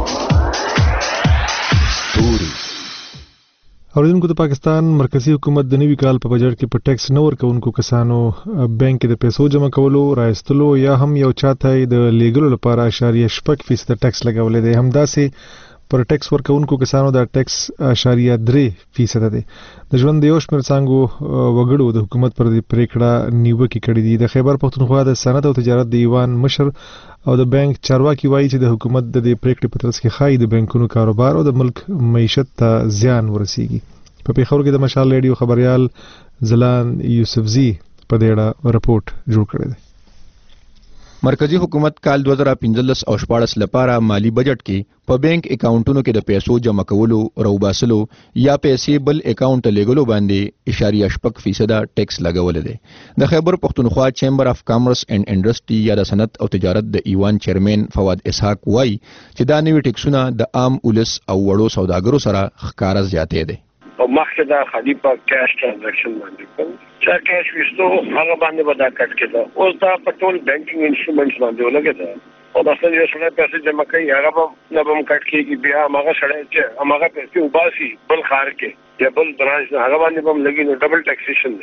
ستوري. اوریدونکو د پاکستان مرکزی حکومت د نوي کال په بجټ کې په ټیکس نه ورکوونکو کسانو بانک کې د پیسو جمع کولو، راایستلو یا هم یو چاته د لیږلو لپاره اشاریه شپږ فیصد ټیکس لګولی دی. همداسې پر ټیکس ورکوونکو کسانو دا ټیکس اشاریه درې فیصد دی. د ژوند د یو شمېر څانګو وګړو د حکومت پر دې پریکړه نیوکې کړې دي. د خیبر پښتونخوا د صنعت او تجارت د ایوان مشر او د بانک چارواکي وایي چې د حکومت د دې پریکړې په ترڅ کې ښایي د بانکونو کاروبار او د ملک معیشت ته زیان ورسیږي. په پیښور کې د مشال ریډیو خبريال زلان یوسفزی په دې اړه رپورټ جوړ کړی دی. مرکزی حکومت کال دوه زره پنځلس او شپاړس لپاره مالی بجټ کې په بانک اکاونټونو کې د پیسو جمع کولو، روباسلو یا پیسې بل اکاونټ ته لیږلو باندې اشاریه شپږ فیصده ټیکس لګول دی. د خیبر پښتونخوا چیمبر اف کامرس اینڈ انډسټری یا د صنعت او تجارت د ایوان چیرمن فواد اسحاق وایي چې دا نوي ټیکسونه د عام ولس او وړو سوداګرو سره ښکاره زیاتې دي. او مخکې دا خالي په کیش ټرانزیکشن باندې کوم چې کیش وستو هغه باندې ودا کټ کېده. اوس دا په ټول بانکینګ انسټرومنټس باندې ولګېده او مثلا یو سړی پیسې جمع کوي هغه به نه به کټ کېږي، بیا هغه سړی چې هغه پیسې وباسي بل ښار کې یا بل برانچ هغه باندې به لګي نو ډبل ټیکسیشن دی.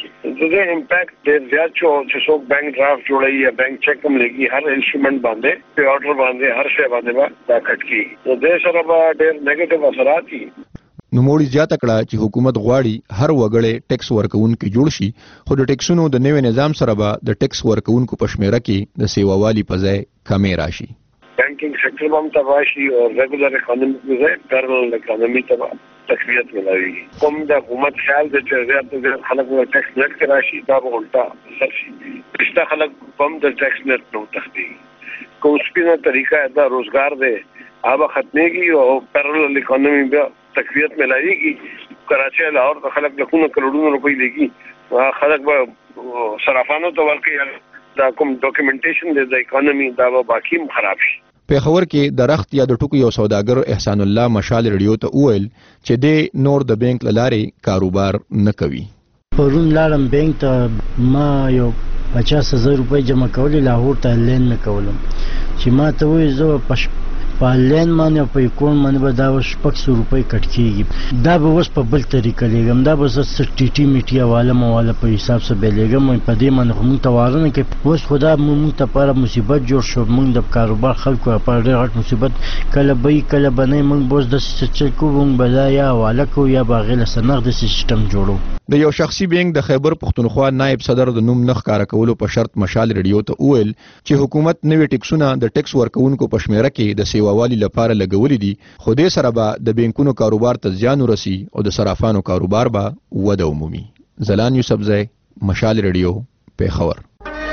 دغه امپیکټ ډېر زیات شو چې څوک بانک ډرافټ جوړوي یا بانک چیک هم لګي هر انسټرومنټ باندې په آرډر باندې هر شی باندې به دا کټ کېږي. نو دې سره به ډېر نیگیټیو اثرات دي. نوموړي زیاته کړه چې حکومت غواړي هر وګړی ټیکس ورکوونکی جوړ شي، خو د ټیکسونو د نوي نظام سره به د ټیکس ورکوونکو په شمیره کې د سیووالي په ځای کمې راشي. بانکینګ سیکټر هم تباه شي او ریګولر اکانومي په ځای پیرالل اکانومي ته تقویت ملاوي. کوم د حکومت خیال د چې زیات زیات خلک له ټیکس نت کې راشي دا به الټا اثر شي. پښتا خلک هم د ټیکس نت نو تختی. کوم سپینه طریقه دا روزګار دی هغه ختمېږي او پیرالل اکانومي بیا تقویت ملایږي. کراچۍ لاهور د خلک لکونه کروڑونو روپۍ لګي خلک به صرافانو ته ورکړي. دا کوم ډاکومنټیشن دی د اکانومي دا به باقي خراب شي. پیښور کې د رخت یا د ټکو یو سوداګر احسان الله مشال ریډیو ته وویل چې د نور د بانک لارې کاروبار نه کوي. پرون لاړم بانک ته ما یو پچاس هزار روپۍ جمع کولې لاهور ته لین نه کولم چې ما ته وایي زه پش په لین باندې او په اکاونټ باندې به دا اوس شپږ سوه روپۍ کټ کېږي. دا به اوس په بل طریقه لیږم، دا به زه څه ټي ټي میټي حواله مواله په حساب سره به لیږم. په دې باندې خو موږ ته واره نه کوي. اوس خو دا موږ ته لپاره مصیبت جوړ شو. موږ د کاروبار خلکو لپاره ډېر غټ مصیبت. کله به وي کله به نه. موږ به اوس داسې چل کوو موږ به دا یا حواله کوو یا به هغې له سنغ داسې سیسټم جوړو. د یو شخصي بانک د خیبر پښتونخوا نائب صدر د نوم نه ښکاره کولو په شرط مشال ریډیو ته وویل چې حکومت نوي ټیکسونه د ټیکس ورکوونکو په شمیره کې د سیووالي لپاره لګولي دي، خو دې سره به د بانکونو کاروبار ته زیان ورسي او د صرافانو کاروبار به وده ومومي. زلان یوسفزی، مشال ریډیو، پیښور.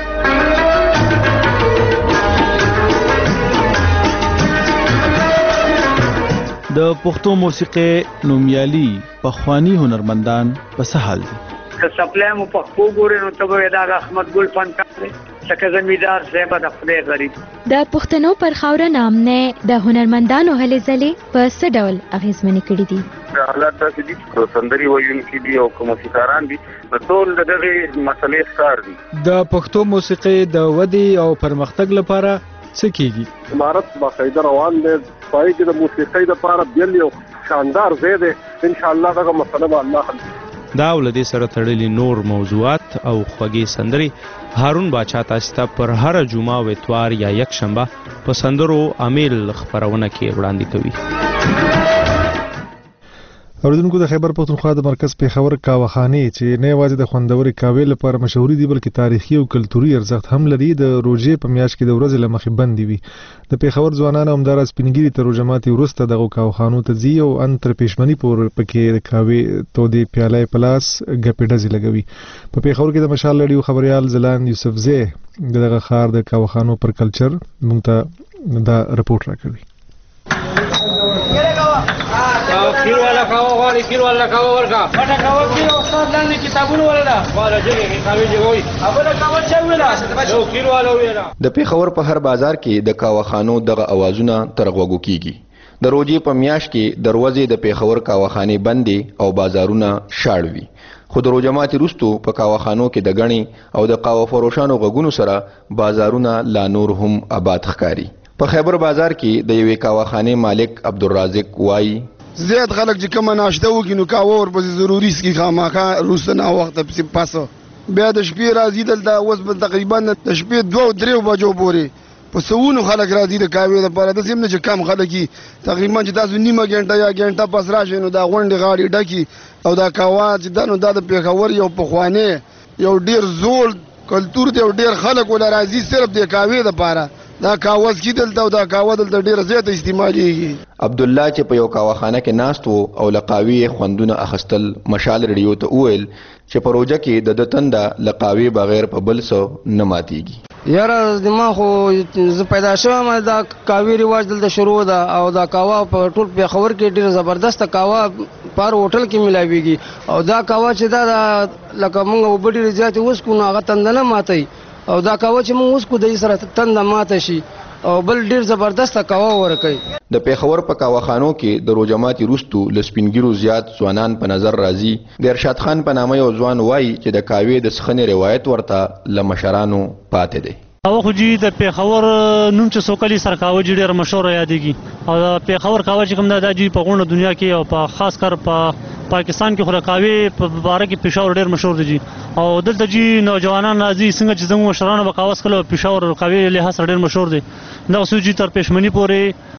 د پښتو موسیقي نومیالي پخوانی هنرمندان په څه حال دي؟ که سپلای مو پښتو ګورې نو ته به دا احمد ګل فنکار دی څنګه زمیدار صاحب د خدای غریب. د پښتنو پر خاوره نامنه د هنرمندانو هلې ځلې په څه ډول اغیزمنې کړي دي؟ حالات داسې دي چې سندري ویونکي دي او موسیقاران دي نو ټول د دغې مسلې ښکار دي. د پښتو موسیقي د ودې او پرمختګ لپاره څه کیږي؟ امارت باقاعده روان دی پای کې د موسیقۍ لپاره بل یو شاندار ځای دی. ان شاء الله دغه مسله به الله حل کړي. دا ولدي سره تړلي نور موضوعات او خوږې سندري هارون باچا تاسو ته پر هر جمعه او اتوار یا یک شنبه په سندرو امیل خبرونه کې وړاندې کوي. اوریدونکو د خیبر پښتونخوا د مرکز پیښور کاوخانې چې نه یوازې د خوندوري کاوې لپاره مشهوري دي بلکې تاریخي او کلتوري ارزښت هم لري. د روژې په میاشت کې د ورځې له مخې بندې وي. د پیښور ځوانان همداراز سپینګیري ته روژه ماتي وروسته دغو کاوخانو ته ځي او ان تر پېشمني پورې پکې د کاوې تودې پیالې په لاس ګپې ډزې لګوي. په پیښور کې د مشال ریډیو خبريال زلان یوسفزی دغه ښار د کاوخانو پر کلچر موږ ته دا رپورټ راکوي. کیلو والا کاوا غواړي کیلو والا کاوا ورکا پټه کاوا کیلو استاد لاندې کتابونه ولدا والا جګه کاوي دی وای اوبله کاوا چا ویلا یو کیلو والا ویلا. د پیښور په هر بازار کې د کاوخانو دغه اوازونه تر غوږو کیږي. د روژې په میاشت کې دروازې د پیښور کاوخانې بندې او بازارونه شاړ وي. خو د روژه ماتي وروستو په کاوخانو کې د ګڼې او د قهوه فروشانو غږونو سره بازارونه لا نور هم آباد ښکاري. په خیبر بازار کې د یوې کاوخانې مالک عبدالرازق وایي زیات خلک چې کومه ناشته وکړي نو کاوه ورپسې ضروري څکي خامخا وروسته ناوخته پسې پاسه بیا د شپې راځي دلته اوس به تقریبا د شپې دوه درېو بجو پورې په سوونو خلک راځي د کاوې لپاره. داسې هم نه چې کم خلک وي تقریبا چې تاسو نیمه ګنټه یا ګنټه پس راشئ نو دا غونډې غاړې ډکي او دا کاوه چې دا نو دا د پیښور یو پخوانی یو ډېر زوړ کلتور دی او ډېر خلک ولا راځي صرف د کاوې لپاره دا کاوز کې دلته او دا کاوه دلته ډیره زیاته استعمالېږي. عبد الله چې په یو کاوخانه کې ناست وو او لقاوی خوندونه اخستل مشال ریډیو ته وویل چې پروژه کې د د تنده لقاوی بغیر په بل څه نه ماتېږي. یاره زما خو زه پیدا شوم دا کاوی رواج دلته شروع ده او دا کاوه په ټول پېښور کې ډېره زبردسته کاوه پر هوټل کې ملاویږي او دا کاوه چې دا لکه موږ اوبه ډېرې زیاتې وڅکو نو هغه تنده نه ماتوي او دا کاوه چې موږ وڅکو د سره تنده ماته شي او بل ډېر زبردسته کاوه ورکوي. د پېښور په کاوخانو کې د روجماتي وروستو له سپینګیرو زیات ځوانان په نظر راځي. د ارشاد خان په نامه یو ځوان وایي چې د کاوې د څښنې روایت ورته له مشرانو پاتې دی. کاوه خو جی د پېښور نوم چې سوکلي سره کاوه جی ډېر مشهور یادېږي او د پېښور کاوه چې کوم دا د جی په غونډه دنیا کې او په خاص کر په پاکستان کې خو د کاوې په باره کې پېښور ډېر مشهور دی جی او دلته جی نوجوانان راځي څنګه چې زموږ مشرانو به کاوه څښلو پېښور کاوې لحاظ سره ډېر مشهور دی. دغسې جی تر پېشمني پورې